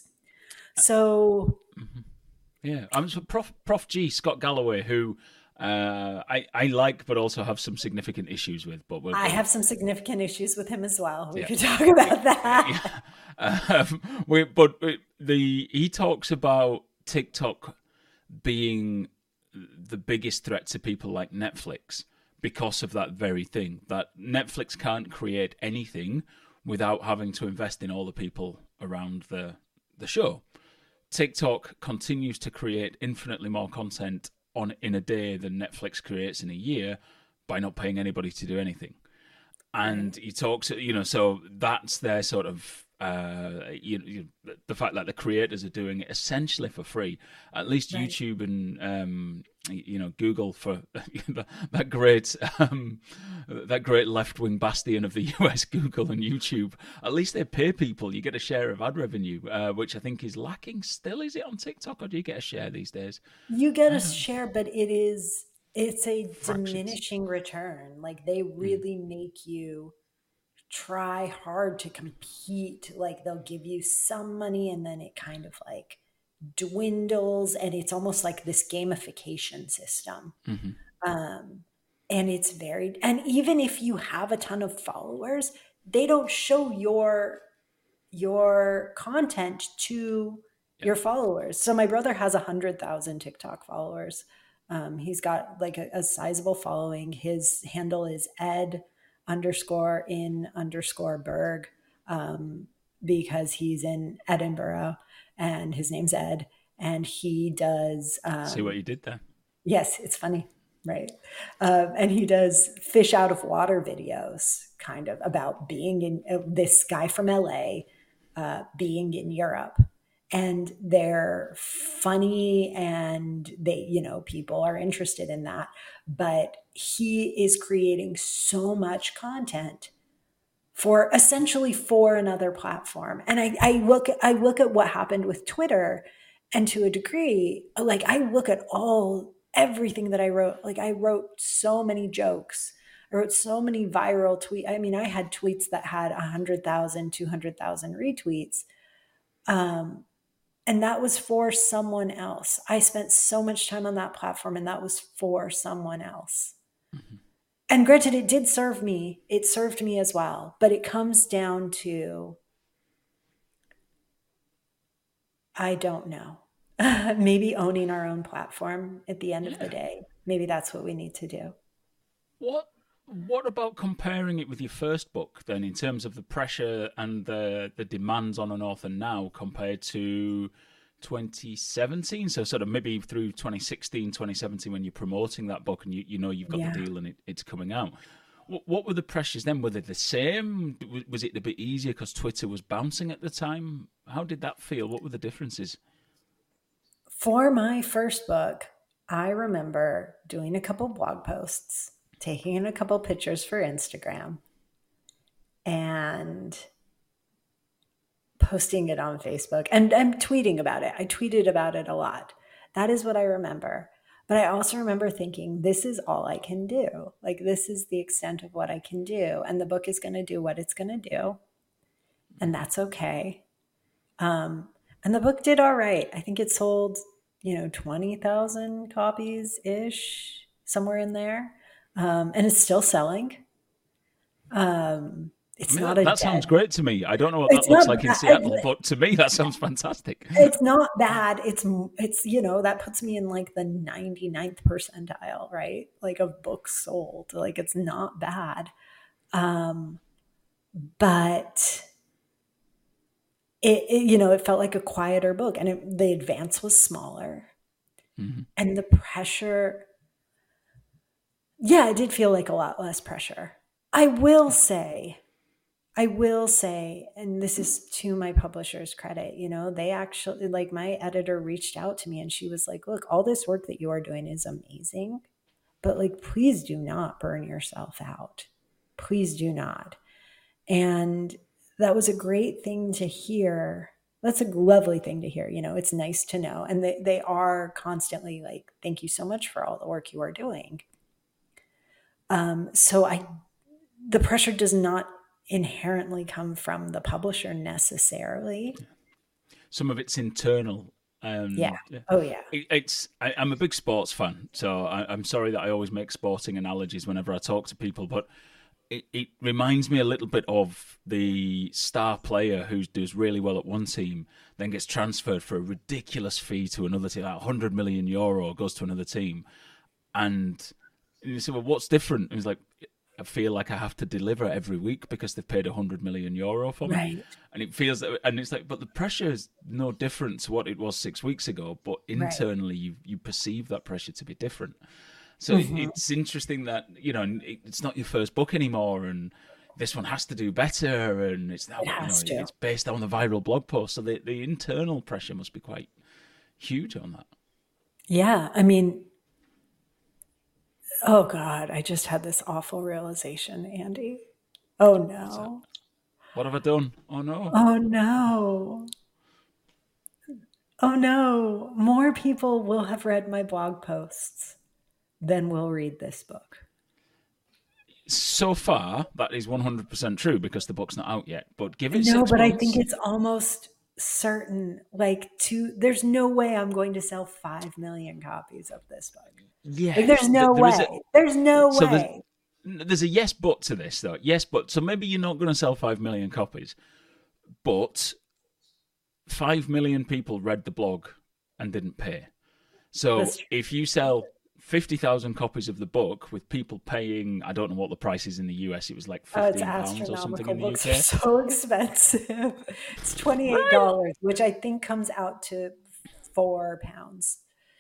So,
mm-hmm. yeah, I'm so Prof Prof G Scott Galloway, who uh, I I like, but also have some significant issues with. But we'll,
I have some significant issues with him as well. We yeah. could talk about that.
Yeah. Um, we, but the he talks about TikTok being the biggest threat to people like Netflix because of that very thing, that Netflix can't create anything without having to invest in all the people around the the show. TikTok continues to create infinitely more content on in a day than Netflix creates in a year by not paying anybody to do anything. And he talks, you know, so that's their sort of uh, you know, the fact that the creators are doing it essentially for free. At least right. YouTube and um, you know, Google, for that great um, that great left wing bastion of the U S, Google and YouTube. At least they pay people. You get a share of ad revenue, uh, which I think is lacking still. Is it on TikTok, or do you get a share these days?
You get a share, but it is it's a Fractions. diminishing return. Like, they really mm. make you try hard to compete. Like, they'll give you some money and then it kind of like dwindles, and it's almost like this gamification system. Mm-hmm. Um, and it's very, and even if you have a ton of followers, they don't show your, your content to yep. your followers. So my brother has a hundred thousand TikTok followers. Um, he's got like a, a sizable following. His handle is Ed underscore in underscore Berg, um, because he's in Edinburgh and his name's Ed, and he does. Um,
See what you did there?
Yes, it's funny, right? Um, and he does fish out of water videos, kind of about being in uh, this guy from L A, uh, being in Europe. And they're funny, and they, you know, people are interested in that. But he is creating so much content for essentially for another platform. And I, I look I look at what happened with Twitter, and to a degree, like I look at all everything that I wrote. Like I wrote so many jokes. I wrote so many viral tweets. I mean, I had tweets that had one hundred thousand, two hundred thousand retweets. Um, and that was for someone else. I spent so much time on that platform, and that was for someone else. Mm-hmm. And granted, it did serve me. It served me as well. But it comes down to, I don't know, maybe owning our own platform at the end yeah. of the day. Maybe that's what we need to do.
What What about comparing it with your first book then, in terms of the pressure and the the demands on an author now compared to twenty seventeen? So sort of maybe through twenty sixteen, twenty seventeen, when you're promoting that book and you, you know you've got yeah. the deal and it, it's coming out. What, what were the pressures then? Were they the same? Was it a bit easier because Twitter was bouncing at the time? How did that feel? What were the differences?
For my first book, I remember doing a couple blog posts, taking in a couple pictures for Instagram, and posting it on Facebook, and I'm tweeting about it. I tweeted about it a lot. That is what I remember. But I also remember thinking, this is all I can do. Like, this is the extent of what I can do. And the book is going to do what it's going to do. And that's okay. Um, and the book did all right. I think it sold, you know, twenty thousand copies-ish, somewhere in there. Um, and it's still selling. Um, it's I mean, not
that,
a
that
dead,
sounds great to me. I don't know what that looks like bad. in Seattle, but to me that sounds fantastic.
It's not bad. It's it's you know, that puts me in like the ninety-ninth percentile, right? Like of books sold. Like it's not bad. Um, but it, it you know, it felt like a quieter book, and it, the advance was smaller, mm-hmm. and the pressure. Yeah, it did feel like a lot less pressure. I will say, I will say, and this is to my publisher's credit, you know, they actually, like my editor reached out to me and she was like, look, all this work that you are doing is amazing, but like, please do not burn yourself out. Please do not. And that was a great thing to hear. That's a lovely thing to hear. You know, it's nice to know. And they, they are constantly like, thank you so much for all the work you are doing. Um, so I, the pressure does not inherently come from the publisher necessarily.
Some of it's internal. Um,
yeah. Oh yeah.
It, it's. I, I'm a big sports fan, so I, I'm sorry that I always make sporting analogies whenever I talk to people, but it, it reminds me a little bit of the star player who does really well at one team, then gets transferred for a ridiculous fee to another team, like one hundred million euro, goes to another team, and you say, well, what's different? And he's like, I feel like I have to deliver every week because they've paid one hundred million euro for me. Right. And it feels, and it's like, but the pressure is no different to what it was six weeks ago, but internally right. you, you perceive that pressure to be different. So mm-hmm. it's interesting that, you know, it's not your first book anymore, and this one has to do better, and it's now, it you know, it's based on the viral blog post. So the, the internal pressure must be quite huge on that.
Yeah. I mean, oh God, I just had this awful realization, Andy. Oh no.
What have I done? Oh no.
Oh no. Oh no. More people will have read my blog posts than will read this book.
So far, that is one hundred percent true because the book's not out yet. But give it
no,
six
but
months.
I think it's almost certain, like, to, there's no way I'm going to sell five million copies of this book.
Yeah,
like, there's no there way. A, there's no so way.
There's, there's a yes, but to this though. Yes, but so maybe you're not going to sell five million copies, but five million people read the blog and didn't pay. So if you sell fifty thousand copies of the book with people paying, I don't know what the price is in the U S. It was like fifteen pounds oh, or something in the
books
U K.
Are so expensive. It's twenty-eight dollars, right. which I think comes out to four pounds.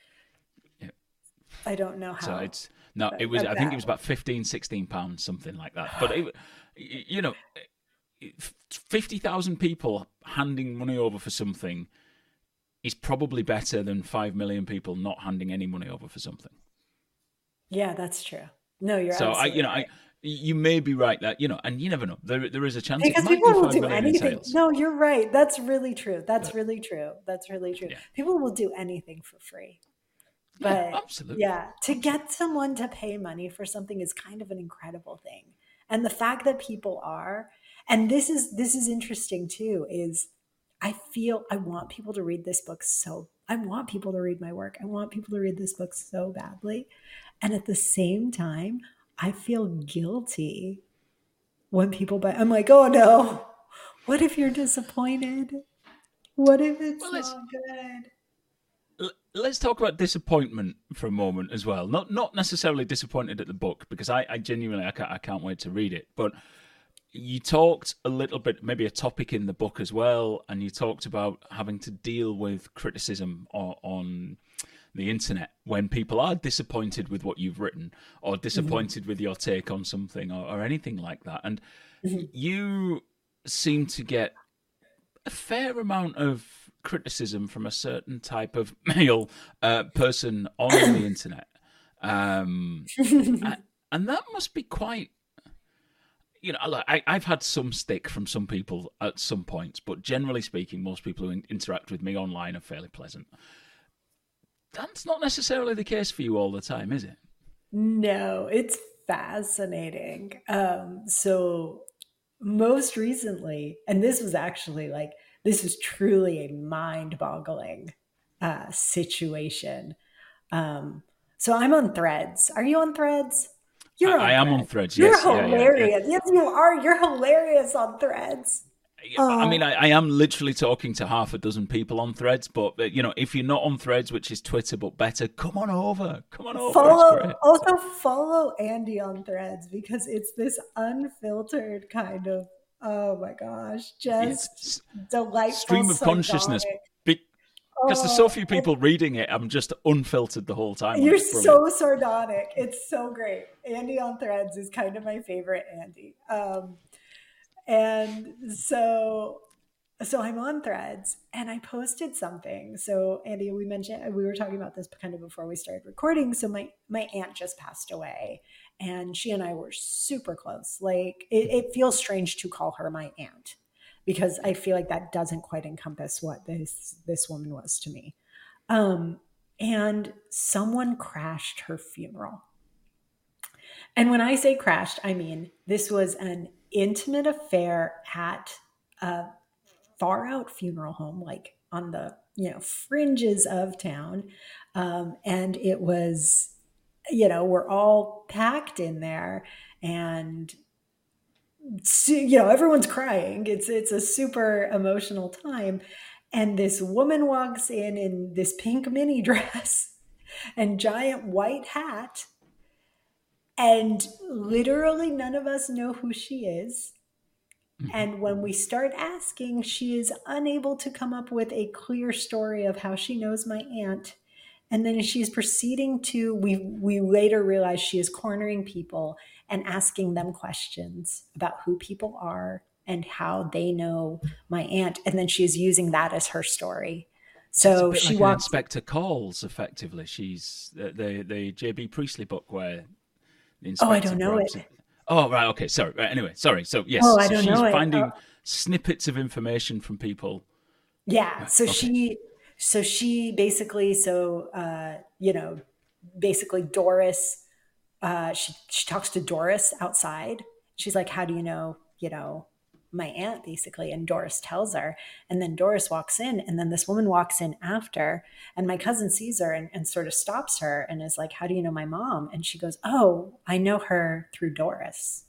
I don't know how.
So it's no, it was. I think it was about fifteen, sixteen pounds, something like that. But it, you know, fifty thousand people handing money over for something is probably better than five million people not handing any money over for something.
Yeah, that's true. No, you're.
So I, you know,
right.
You may be right that, you know, and you never know. There, there is a chance it
Because
might
people
do
will
five
do
million in
anything.
sales.
No, you're right. That's really true. That's
But
really true. That's really true.
yeah,
People will do anything for free.
yeah,
But
absolutely,
yeah, to
absolutely.
get someone to pay money for something is kind of an incredible thing. And the fact that people are, and this is this is interesting too, is I feel I want people to read this book so I want people to read my work. I want people to read this book so badly. And at the same time, I feel guilty when people buy. I'm like, oh no, what if you're disappointed? What if it's
Well, let's
not good?
let's talk about disappointment for a moment as well. Not not necessarily disappointed at the book, because I, I genuinely I can't, I can't wait to read it. But you talked a little bit, maybe a topic in the book as well, and you talked about having to deal with criticism on, on the internet when people are disappointed with what you've written, or
Mhm,
disappointed with your take on something, or, or anything like that. And
mhm.
you seem to get a fair amount of criticism from a certain type of male uh, person on the internet. Um, and that must be quite, you know, I, I've had some stick from some people at some points, but generally speaking, most people who in- interact with me online are fairly pleasant. That's not necessarily the case for you all the time, is it?
No, it's fascinating. Um, so most recently, and this was actually like this was truly a mind-boggling uh, situation. Um, so I'm on Threads. Are you on Threads?
I,
You're
I
on
am on
Threads.
Threads.
You're
Yes, yeah, yeah, yeah.
hilarious. Yes, you are. You're hilarious on Threads.
I
Uh,
mean, I, I am literally talking to half a dozen people on Threads, but uh, you know, if you're not on Threads, which is Twitter but better, come on over, come on over. It's
follow
great.
also follow Andy on Threads because it's this unfiltered kind of oh my gosh, just
It's
delightful
stream of consciousness,
sardonic.
because there's so
Oh,
few
and
people reading it. I'm just unfiltered the whole time, and
you're
it's brilliant.
so sardonic. It's so great. Andy on Threads is kind of my favorite Andy. Um, and so so I'm on Threads and I posted something. So Andy, we mentioned we were talking about this kind of before we started recording. So my my aunt just passed away, and she and I were super close. Like it, it feels strange to call her my aunt because I
Yeah,
feel like that doesn't quite encompass what this this woman was to me. Um, and someone crashed her funeral. And when I say crashed, I mean this was an intimate affair at a far out funeral home, like on the you know fringes of town, um, and it was you know we're all packed in there, and you know everyone's crying. It's it's a super emotional time, and this woman walks in in this pink mini dress and giant white hat, and literally none of us know who she is.
mm-hmm.
And when we start asking, she is unable to come up with a clear story of how she knows my aunt. And then she's proceeding to, we, we later realize she is cornering people and asking them questions about who people are and how they know my aunt. And then she's using that as her story.
So it's a
So
bit
she
like an
walks,
Inspector Calls, effectively. She's the the, the J B Priestley book where the
oh, I
inspector
don't know it.
grabs it. Oh, right, okay, sorry. Right, anyway, sorry. So
Oh,
yes,
I
so
don't
she's
know it.
finding snippets of information from people.
Yeah.
Right,
So
okay.
she, so she basically, so, uh, you know, basically Doris, uh, she, she talks to Doris outside. She's like, how do you know, you know, my aunt basically? And Doris tells her, and then Doris walks in, and then this woman walks in after, and my cousin sees her and, and sort of stops her and is like, how do you know my mom? And she goes, oh, I know her through Doris.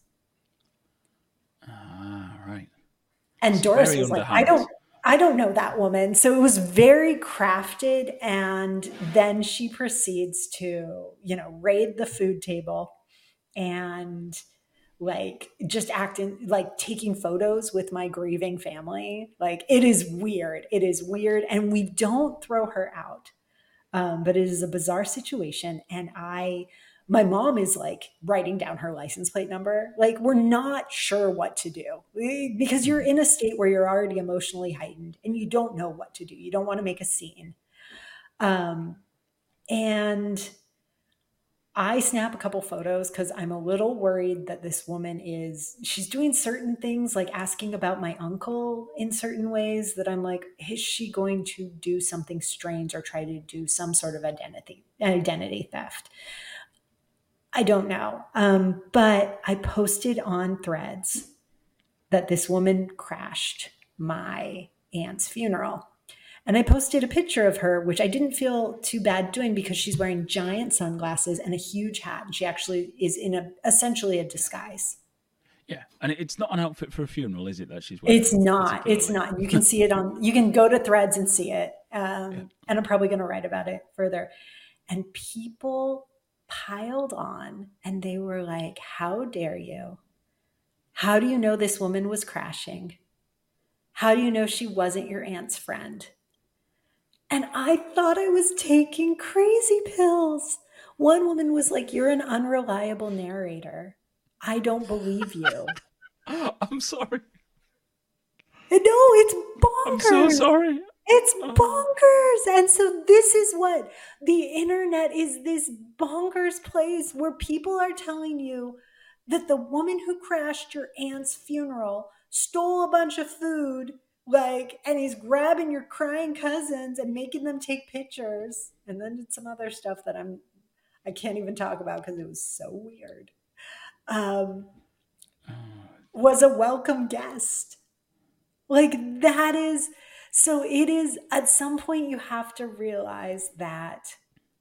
Ah, right.
And
It's
Doris
very
was like, I
underhand.
don't I don't know that woman. So it was very crafted, and then she proceeds to, you know, raid the food table and like just acting like taking photos with my grieving family. Like it is weird. It is weird and we don't throw her out. Um, but it is a bizarre situation. And I, my mom is like writing down her license plate number. Like, we're not sure what to do because you're
Mhm.
in a state where you're already emotionally heightened and you don't know what to do. You don't want to make a scene. Um, and I snap a couple photos because I'm a little worried that this woman is, she's doing certain things like asking about my uncle in certain ways that I'm like, is she going to do something strange or try to do some sort of identity identity theft? I don't know. Um, but I posted on Threads that this woman crashed my aunt's funeral. And I posted a picture of her, which I didn't feel too bad doing because she's wearing giant sunglasses and a huge hat. And she actually is in a essentially a disguise.
Yeah, and it's not an outfit for a funeral, is it? That she's
It's
wearing
not. It's
particularly.
not. You can see it on, you can go to Threads and see it.
Yeah.
Um, and I'm probably going to write about it further. And people piled on and they were like, how dare you? How do you know this woman was crashing? How do you know she wasn't your aunt's friend? And I thought I was taking crazy pills. One woman was like, you're an unreliable narrator. I don't believe you.
I'm sorry.
And no, it's
I'm so
bonkers.
sorry.
It's
Oh.
bonkers. And so this is what the internet is, this bonkers place where people are telling you that the woman who crashed your aunt's funeral stole a bunch of food, like, and he's grabbing your crying cousins and making them take pictures, and then did some other stuff that I'm I can't even talk about because it was so weird. Um, was a welcome guest. Like that is so it is at some point you have to realize that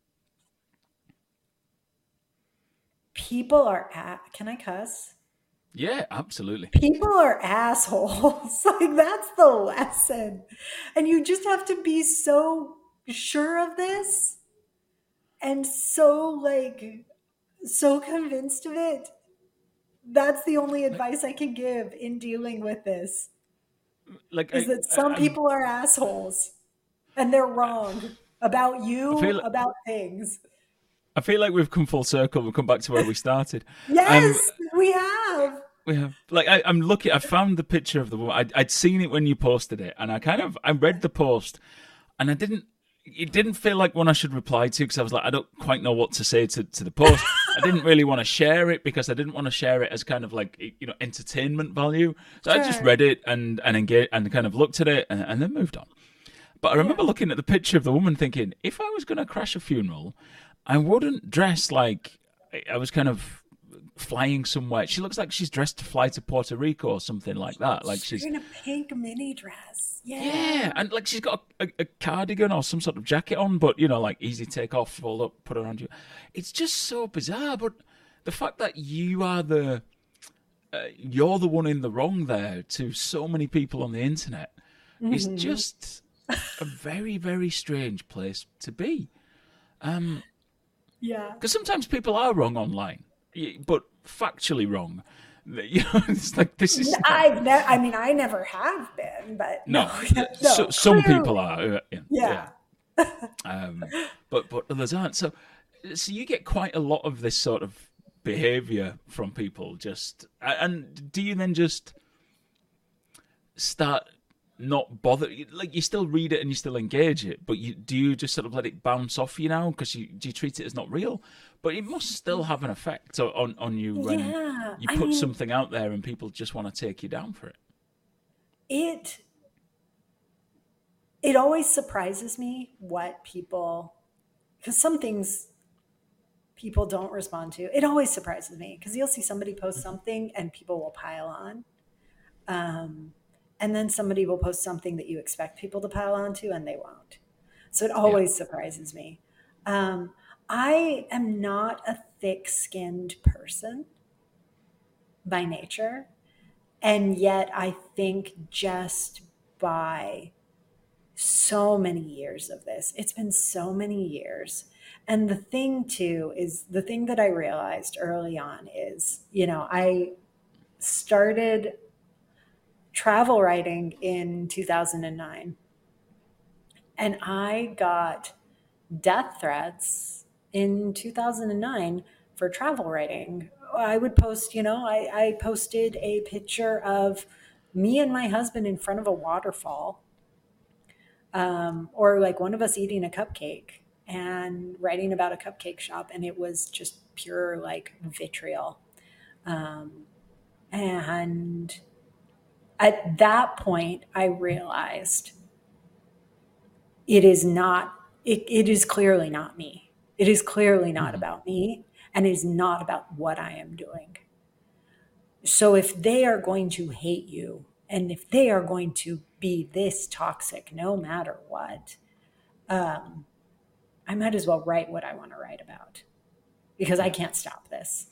people are at, can I cuss?
Yeah, absolutely.
People are assholes. Like that's the lesson. And you just have to be so sure of this and so like so convinced of it. That's the only advice I can give in dealing with this.
Like
Is
I,
that
I,
some
I'm,
people are assholes and they're wrong about
I
you,
feel,
about things.
I feel like we've come full circle. We've come back to where we started. Um,
Yes, we have.
we have like I, I'm looking. I found the picture of the woman. I'd, I'd seen it when you posted it, and I kind of I read the post, and I didn't. It didn't feel like one I should reply to because I was like, I don't quite know what to say to, to the post. I didn't really want to share it because I didn't want to share it as kind of like, you know, entertainment value. So I just
Sure.
read it and and engaged and kind of looked at it and, and then moved on. But I remember
Yeah.
looking at the picture of the woman thinking, if I was going to crash a funeral, I wouldn't dress like I was kind of flying somewhere. She looks like she's dressed to fly to Puerto Rico or something like that. Like
She's
she's
in a pink mini dress. Yeah.
yeah, and like she's got a, a cardigan or some sort of jacket on, but you know, like easy take off, fold up, put it around you. It's just so bizarre. But the fact that you are the uh, you're the one in the wrong there to so many people on the internet is
Mhm.
just a very very strange place to be. Um,
Yeah.
because sometimes people are wrong online, y- but factually wrong. You know, it's like this is
I've never, I mean, I never have been, but no,
no.
no,
So, some people
clearly.
are. uh, Yeah.
Yeah.
yeah. Um, but but others aren't. So so you get quite a lot of this sort of behavior from people. Just and do you then just start not bother? Like you still read it and you still engage it, but you do you just sort of let it bounce off you now because you do you treat it as not real? But it must still have an effect on on you when
Yeah.
you
I
put
mean,
something out there and people just want to take you down for it.
it it always surprises me what people, because some things people don't respond to. It always surprises me because you'll see somebody post something and people will pile on. Um, and then somebody will post something that you expect people to pile on to and they won't. So it
Yeah.
always surprises me. Um, I am not a thick skinned person by nature. And yet I think just by so many years of this, it's been so many years. And the thing too is the thing that I realized early on is, you know, I started travel writing in two thousand nine and I got death threats in two thousand nine for travel writing. I would post, you know, I, I posted a picture of me and my husband in front of a waterfall, um, or like one of us eating a cupcake. and writing about a cupcake shop, and it was just pure like vitriol. Um, and at that point, I realized it is not, it, it is clearly not me. It is clearly not
Mm-hmm.
about me, and it is not about what I am doing. So if they are going to hate you, and if they are going to be this toxic no matter what, um, I might as well write what I want to write about because I
Yeah.
can't stop this.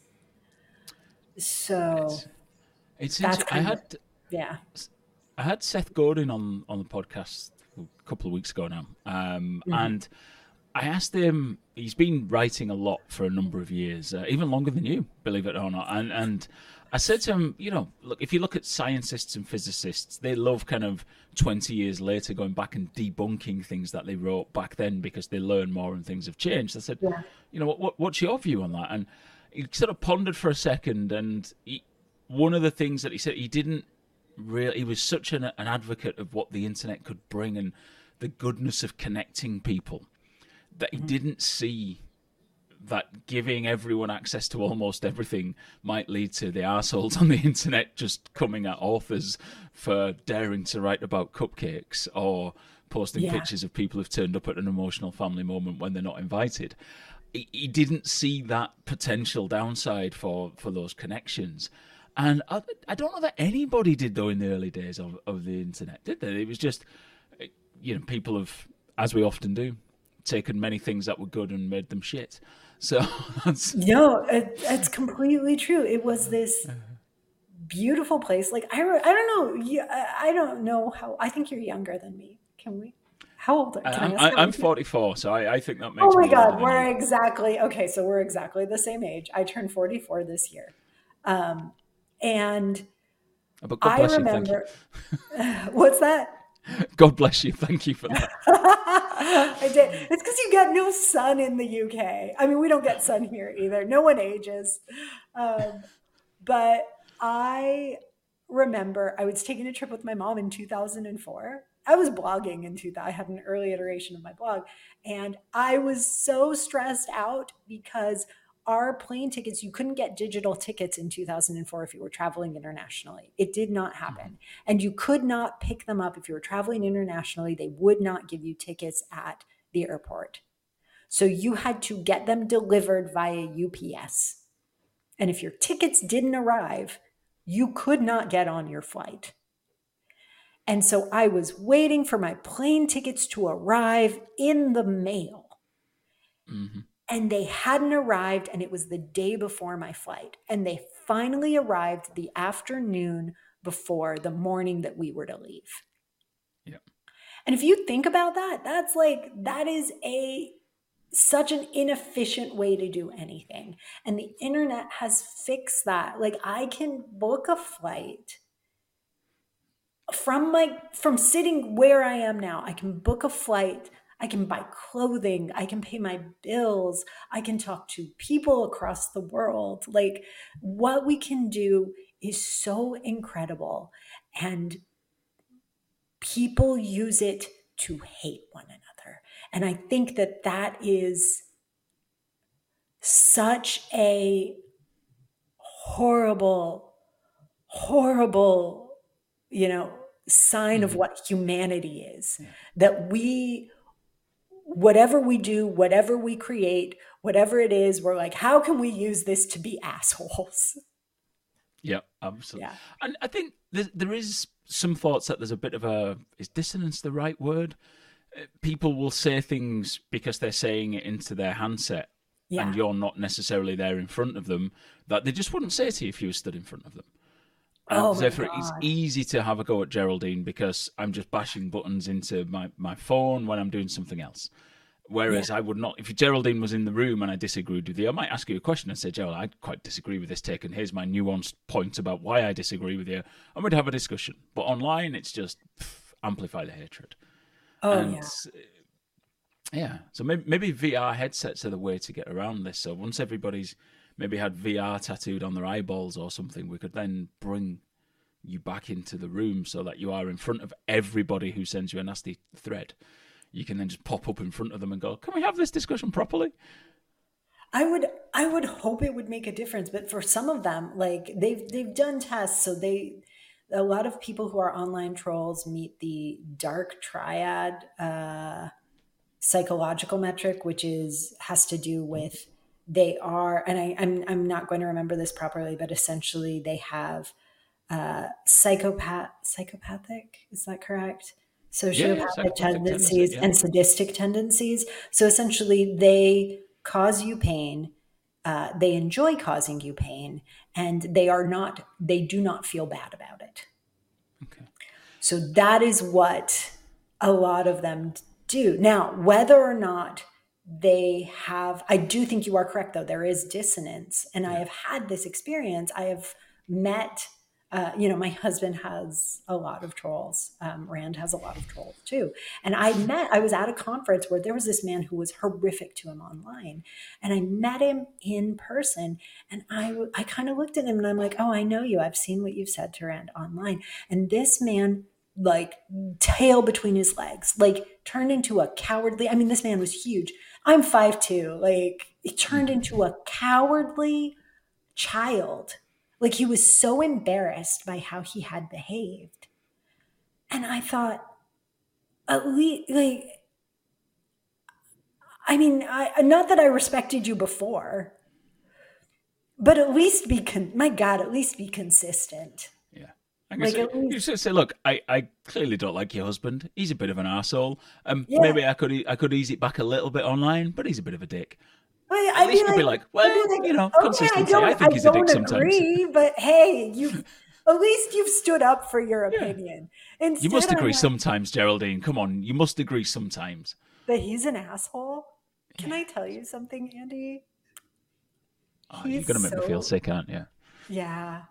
So
It's it's
that's
inter- I
kind of,
had
yeah.
I had Seth Godin on on the podcast a couple of weeks ago now, um,
Mhm.
and I asked him. He's been writing a lot for a number of years, uh, even longer than you, believe it or not. And and I said to him, you know, look, if you look at scientists and physicists, they love kind of twenty years later going back and debunking things that they wrote back then because they learn more and things have changed. I said,
Yeah.
you know, what, what what's your view on that? And he sort of pondered for a second, and he, one of the things that he said, he didn't really, he was such an, an advocate of what the internet could bring and the goodness of connecting people that he
Mhm.
didn't see that giving everyone access to almost everything might lead to the assholes on the internet just coming at authors for daring to write about cupcakes or posting
Yeah.
pictures of people who've turned up at an emotional family moment when they're not invited. He, he didn't see that potential downside for, for those connections. And I, I don't know that anybody did, though, in the early days of, of the internet, did they? It was just, you know, people have, as we often do, taken many things that were good and made them shit. So that's
No, it, it's completely true. It was this beautiful place. Like I, re- I don't know. You, I, I don't know how. I think you're younger than me. Can we? How old? Are, can I
I'm
ask
I,
how
I'm
old you?
forty-four, so I, I think that
Oh
makes
my
me older
God,
than you.
we're exactly okay. So we're exactly the same age. I turned forty-four this year, um, and
But God
I
bless you, thank you.
remember. What's that?
God bless you, thank you for that.
I did. It's because you get no sun in the U K. I mean, we don't get sun here either. No one ages. Um, but I remember I was taking a trip with my mom in two thousand four. I was blogging in two thousand. I had an early iteration of my blog, and I was so stressed out because our plane tickets, you couldn't get digital tickets in two thousand four if you were traveling internationally. It did not happen. And you could not pick them up if you were traveling internationally. They would not give you tickets at the airport. So you had to get them delivered via U P S. And if your tickets didn't arrive, you could not get on your flight. And so I was waiting for my plane tickets to arrive in the mail.
Mm-hmm.
And they hadn't arrived, and it was the day before my flight. And they finally arrived the afternoon before the morning that we were to leave.
Yeah.
And if you think about that, that's like, that is a such an inefficient way to do anything. And the internet has fixed that. Like I can book a flight from my from sitting where I am now. I can book a flight. I can buy clothing. I can pay my bills. I can talk to people across the world. Like what we can do is so incredible. And people use it to hate one another. And I think that that is such a horrible, horrible, you know, sign of
Mm-hmm.
what humanity is. Yeah. That we, whatever we do, whatever we create, whatever it is, we're like, how can we use this to be assholes?
Yeah, absolutely.
Yeah.
And I think there, there is some thoughts that there's a bit of a, is dissonance the right word? People will say things because they're saying it into their handset. Yeah. And you're not necessarily there in front of them, that they just wouldn't say to you if you were stood in front of them. And
oh
therefore, it's easy to have a go at Geraldine because I'm just bashing buttons into my, my phone when I'm doing something else. Whereas yeah. I would not, if Geraldine was in the room and I disagreed with you, I might ask you a question and say, Gerald, I quite disagree with this take, and here's my nuanced point about why I disagree with you. And we'd have a discussion. But online, it's just pff, amplify the hatred.
Oh,
and,
yeah.
Yeah, so maybe, maybe V R headsets are the way to get around this. So once everybody's maybe had V R tattooed on their eyeballs or something, we could then bring you back into the room so that you are in front of everybody who sends you a nasty thread. you can then just pop up in front of them and go, can we have this discussion properly?
I would I would hope it would make a difference, but for some of them, like they've they've done tests, so they a lot of people who are online trolls meet the dark triad uh, psychological metric, which is has to do with they are, and I, I'm I'm not going to remember this properly, but essentially they have uh, psychopath psychopathic, is that correct? Sociopathic
Yeah, yeah, psychopathic
tendencies
tendency, yeah.
and sadistic tendencies. So essentially, they cause you pain. Uh, they enjoy causing you pain, and they are not. They do not feel bad about it.
Okay.
So that is what a lot of them do. Now, whether or not they have, I do think you are correct, though. There is dissonance. And I have had this experience. I have met, uh, you know, my husband has a lot of trolls. Um, Rand has a lot of trolls too. And I met, I was at a conference where there was this man who was horrific to him online. And I met him in person. And I, I kind of looked at him and I'm like, oh, I know you. I've seen what you've said to Rand online. And this man, like tail between his legs, like turned into a cowardly, I mean, this man was huge. I'm five two. Like he turned into a cowardly child. Like he was so embarrassed by how he had behaved. And I thought, at least, like, I mean, I, not that I respected you before, but at least be, con- my God, at least be consistent.
I guess like, you should say, look, I, I clearly don't like your husband. He's a bit of an arsehole. Um, yeah. Maybe I could I could ease it back a little bit online, but he's a bit of a dick.
Well,
At least you'd be like, well, be like, you know, okay, consistency. I, I think I he's a dick sometimes.
Agree, but hey, you at least you've stood up for your opinion.
Yeah.
Instead,
you must agree
like,
sometimes, Geraldine. Come on, you must agree sometimes.
That he's an asshole? Can yeah. I tell you something, Andy?
Oh, you're going to make so... me feel sick, aren't you?
Yeah.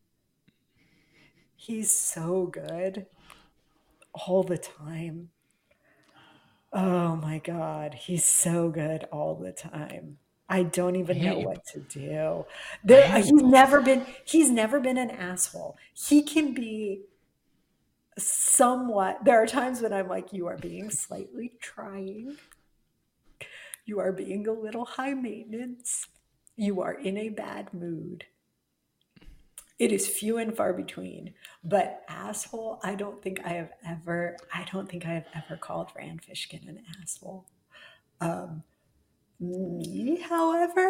He's so good all the time. Oh my God. He's so good all the time. I don't even know what to do. There, he's never been, he's never been an asshole. He can be somewhat, there are times when I'm like, you are being slightly trying. You are being a little high maintenance. You are in a bad mood. It is few and far between, but asshole, I don't think I have ever, I don't think I have ever called Rand Fishkin an asshole. Um, me, however,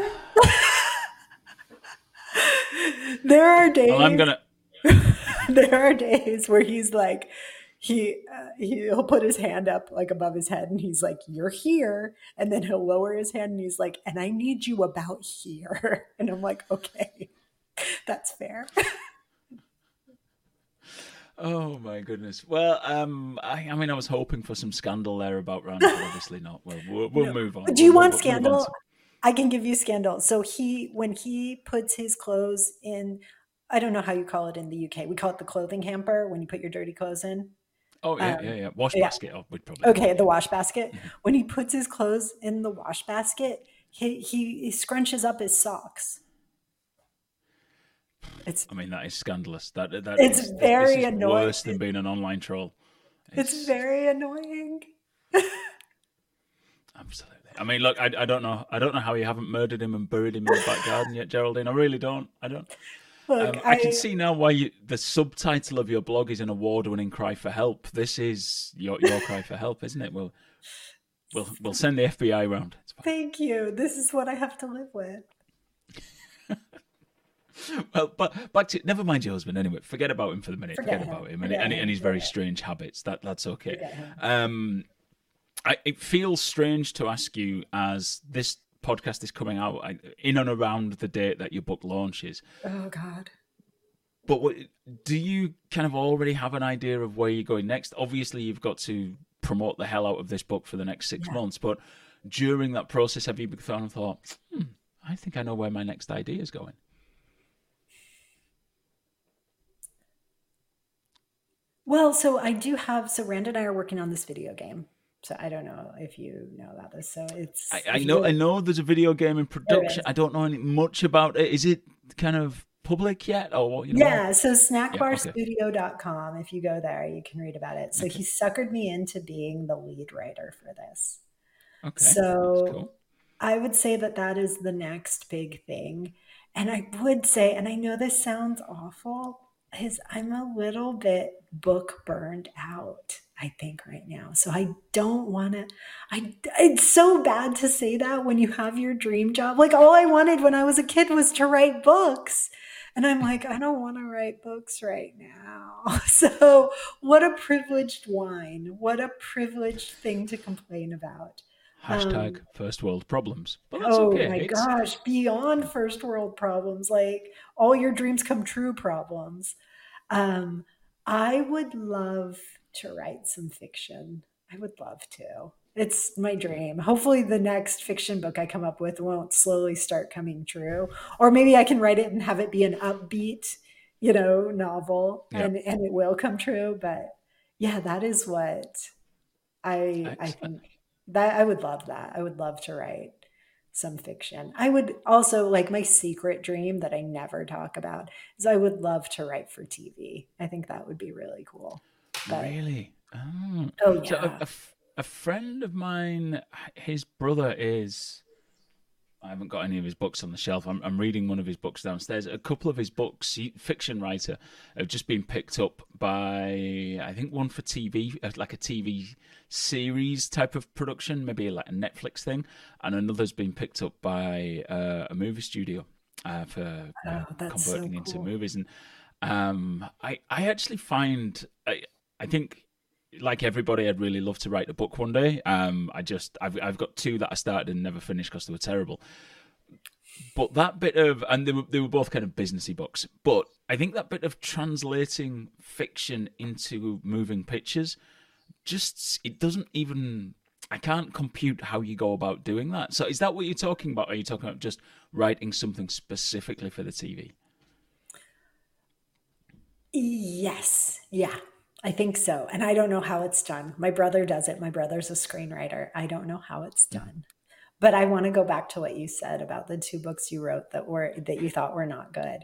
there are days,
well, I'm gonna...
there are days where he's like, he, uh, he'll put his hand up like above his head and he's like, you're here. And then he'll lower his hand and he's like, and I need you about here. And I'm like, okay. That's fair.
Oh my goodness. Well, um, I, I mean, I was hoping for some scandal there about Rand, but obviously not. Well, we'll, we'll no. move on.
Do you
we'll,
want
we'll,
scandal?
We'll
I can give you scandal. So he, when he puts his clothes in, I don't know how you call it in the U K. We call it the clothing hamper when you put your dirty clothes in.
Oh yeah, um, yeah, yeah. Wash
yeah.
basket. Oh, we'd probably.
Okay, the wash basket. Mm-hmm. When he puts his clothes in the wash basket, he he, he scrunches up his socks.
It's, I mean, that is scandalous. That that
it's
is,
very
this is
annoying.
Worse than being an online troll.
It's, it's very annoying.
Absolutely. I mean, look, I, I don't know. I don't know how you haven't murdered him and buried him in the back garden yet, Geraldine. I really don't. I don't. Look, um, I, I can see now why you, the subtitle of your blog is an award-winning cry for help. This is your your cry for help, isn't it? We'll we'll we'll send the F B I around.
Thank you. This is what I have to live with.
Well, but back to never mind your husband anyway. Forget about him for the minute. Forget, Forget about him,
Forget
and,
him.
and his very
Forget
strange habits. That that's okay.
him.
Um, I, it feels strange to ask you as this podcast is coming out in and around the date that your book launches.
Oh God!
But what, do you kind of already have an idea of where you're going next? Obviously, you've got to promote the hell out of this book for the next six yeah. months. But during that process, have you thought and thought, hmm, I think I know where my next idea is going?
Well, so I do have, so Rand and I are working on this video game. So I don't know if you know about this. So it's,
I, I know, I know there's a video game in production. I don't know any, much about it. Is it kind of public yet, or you know?
Yeah, so snack
Yeah,
bar
okay,
studio dot com. If you go there, you can read about it. So
okay,
he suckered me into being the lead writer for this.
okay. That's cool.
So I would say that that is the next big thing. And I would say, and I know this sounds awful, is I'm a little bit book burned out, I think, right now. So I don't want to, I, it's so bad to say that when you have your dream job. Like all I wanted when I was a kid was to write books. And I'm like, I don't want to write books right now. So what a privileged wine. What a privileged thing to complain about.
Hashtag
Um,
first world problems, but that's
oh
okay.
my
It's
gosh, beyond first world problems, like all your dreams come true problems. Um, I would love to write some fiction. I would love to. It's my dream. Hopefully, the next fiction book I come up with won't slowly start coming true. Or maybe I can write it and have it be an upbeat, you know, novel
yeah,
and, and it will come true. But yeah, that is what I I
excellent.
think that I would love that. I would love to write some fiction. I would also like my secret dream that I never talk about is I would love to write for T V. I think that would be really cool. But
Really? Oh.
oh
So a,
yeah.
a f- a friend of mine, his brother is. I haven't got any of his books on the shelf. I'm, I'm reading one of his books downstairs. A couple of his books, he, fiction writer, have just been picked up by, I think, one for T V, uh, like a T V series type of production, maybe like a Netflix thing, and another's been picked up by uh, a movie studio uh, for uh,
Oh, that's so
converting into
cool.
movies. And um, I, I actually find, I, I think like everybody, I'd really love to write a book one day. Um, I just, I've, I've got two that I started and never finished because they were terrible. But that bit of, and they were, they were both kind of businessy books. But I think that bit of translating fiction into moving pictures, just it doesn't even. I can't compute how you go about doing that. So is that what you're talking about? Are you talking about just writing something specifically for the T V?
Yes. Yeah. I think so. And I don't know how it's done. My brother does it. My brother's a screenwriter. I don't know how it's done. But I want to go back to what you said about the two books you wrote that were that you thought were not good.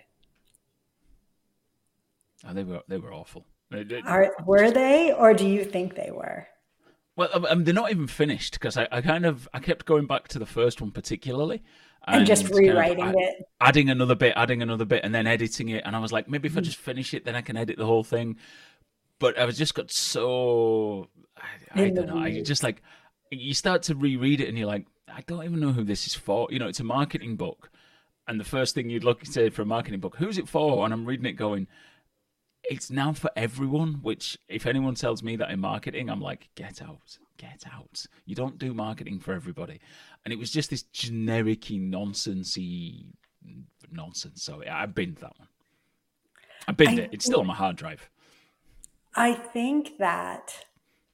Oh, they were they were awful. They- they-
Are were
just
they or do you think they were?
well, I mean, they're not even finished because I, I kind of I kept going back to the first one particularly,
And just
and kind of
rewriting
I,
it?
adding another bit, adding another bit, and then editing it. And I was like, maybe if I
Mhm.
just finish it, then I can edit the whole thing. But I was just got so I, I
In the
don't know. I just
weeds.
like you start to reread it, and you're like, I don't even know who this is for. You know, it's a marketing book, and the first thing you'd look at say for a marketing book, who's it for? And I'm reading it, going, it's now for everyone, which if anyone tells me that in marketing, I'm like, get out, get out. You don't do marketing for everybody. And it was just this generic-y, nonsensey nonsense. So yeah, I've binned that one. I binned
I
it. It's still on my hard drive.
I think that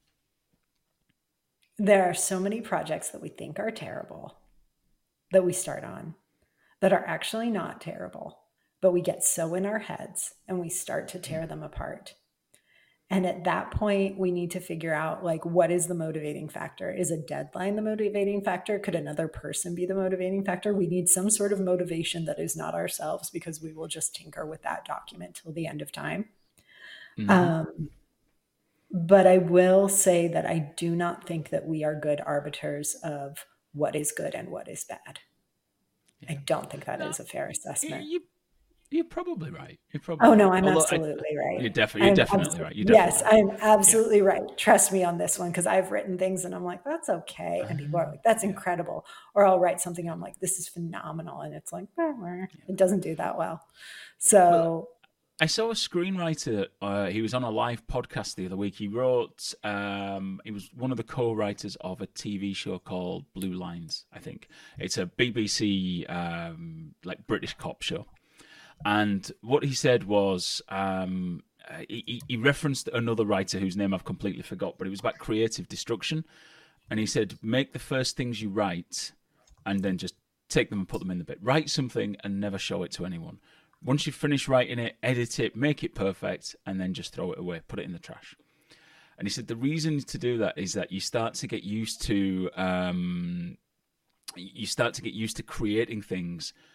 there are so many projects that we think are terrible that we start on that are actually not terrible, but we get so in our heads and we start to tear them apart. And at that point, we need to figure out like what is the motivating factor? Is a deadline the motivating factor? Could another person be the motivating factor? We need some sort of motivation that is not ourselves because we will just tinker with that document till the end of time.
Mm-hmm.
Um, but I will say that I do not think that we are good arbiters of what is good and what is bad. I
Yeah.
don't think that
No,
is a fair assessment.
you you're probably right. You're
Oh
probably
no,
right.
I'm
Although I,
absolutely right.
you're definitely you're
I'm
definitely
absolutely
right. You're definitely
yes,
right.
I'm
Yeah.
absolutely right. Trust me on this one because I've written things and I'm like, that's okay. And people are
Uh,
like, that's
yeah.
incredible. Or I'll write something and I'm like, this is phenomenal. And it's like, "Meh, meh."
Yeah.
It doesn't do that well.
Well,
So
I saw a screenwriter. Uh, he was on a live podcast the other week. He wrote. Um, he was one of the co-writers of a T V show called Blue Lines. I think it's a B B C um, like British cop show. And what he said was um, uh, he, he referenced another writer whose name I've completely forgot, but it was about creative destruction. And he said, make the first things you write, and then just take them and put them in the bit. Write something and never show it to anyone. Once you finish writing it, edit it, make it perfect, and then just throw it away, put it in the trash. And he said the reason to do that is that you start to get used to um, you start to get used to creating things,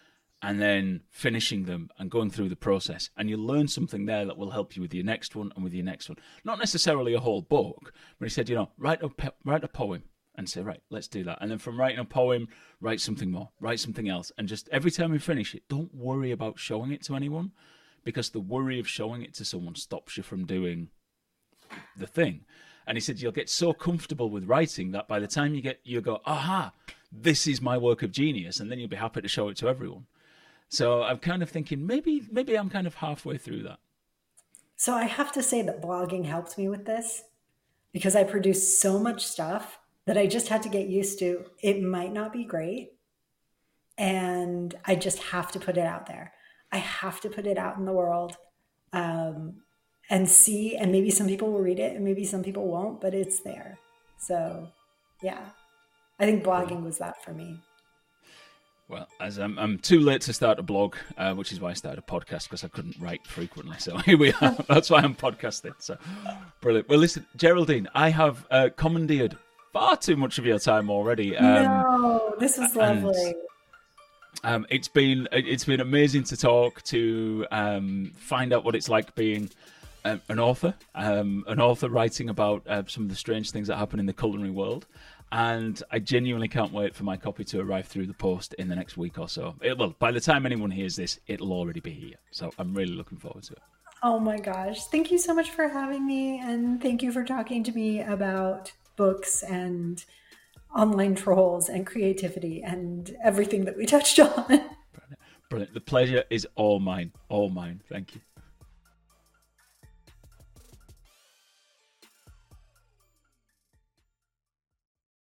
and then finishing them and going through the process. And you learn something there that will help you with your next one and with your next one. Not necessarily a whole book, but he said, you know, write a, write a poem and say, right, let's do that. And then from writing a poem, write something more, write something else. And just every time you finish it, don't worry about showing it to anyone, because the worry of showing it to someone stops you from doing the thing. And he said, you'll get so comfortable with writing that by the time you get, you go, aha, this is my work of genius. And then you'll be happy to show it to everyone. So I'm kind of thinking maybe maybe I'm kind of halfway through that.
So I have to say that blogging helped me with this, because I produce so much stuff that I just had to get used to. It might not be great, and I just have to put it out there. I have to put it out in the world um, and see, and maybe some people will read it and maybe some people won't, but it's there. So yeah, I think blogging was that for me.
Well, as I'm, I'm too late to start a blog, uh, which is why I started a podcast, because I couldn't write frequently. So here we are. That's why I'm podcasting. So brilliant. Well, listen, Geraldine, I have uh, commandeered far too much of your time already. Um,
no, this was lovely.
And, um, it's been it's been amazing to talk, to um, find out what it's like being um, an author, um, an author writing about uh, some of the strange things that happen in the culinary world. And I genuinely can't wait for my copy to arrive through the post in the next week or so. It, well, by the time anyone hears this, it'll already be here. So I'm really looking forward to it.
Oh my gosh. Thank you so much for having me. And thank you for talking to me about books and online trolls and creativity and everything that we touched on.
Brilliant. The pleasure is all mine. All mine. Thank you.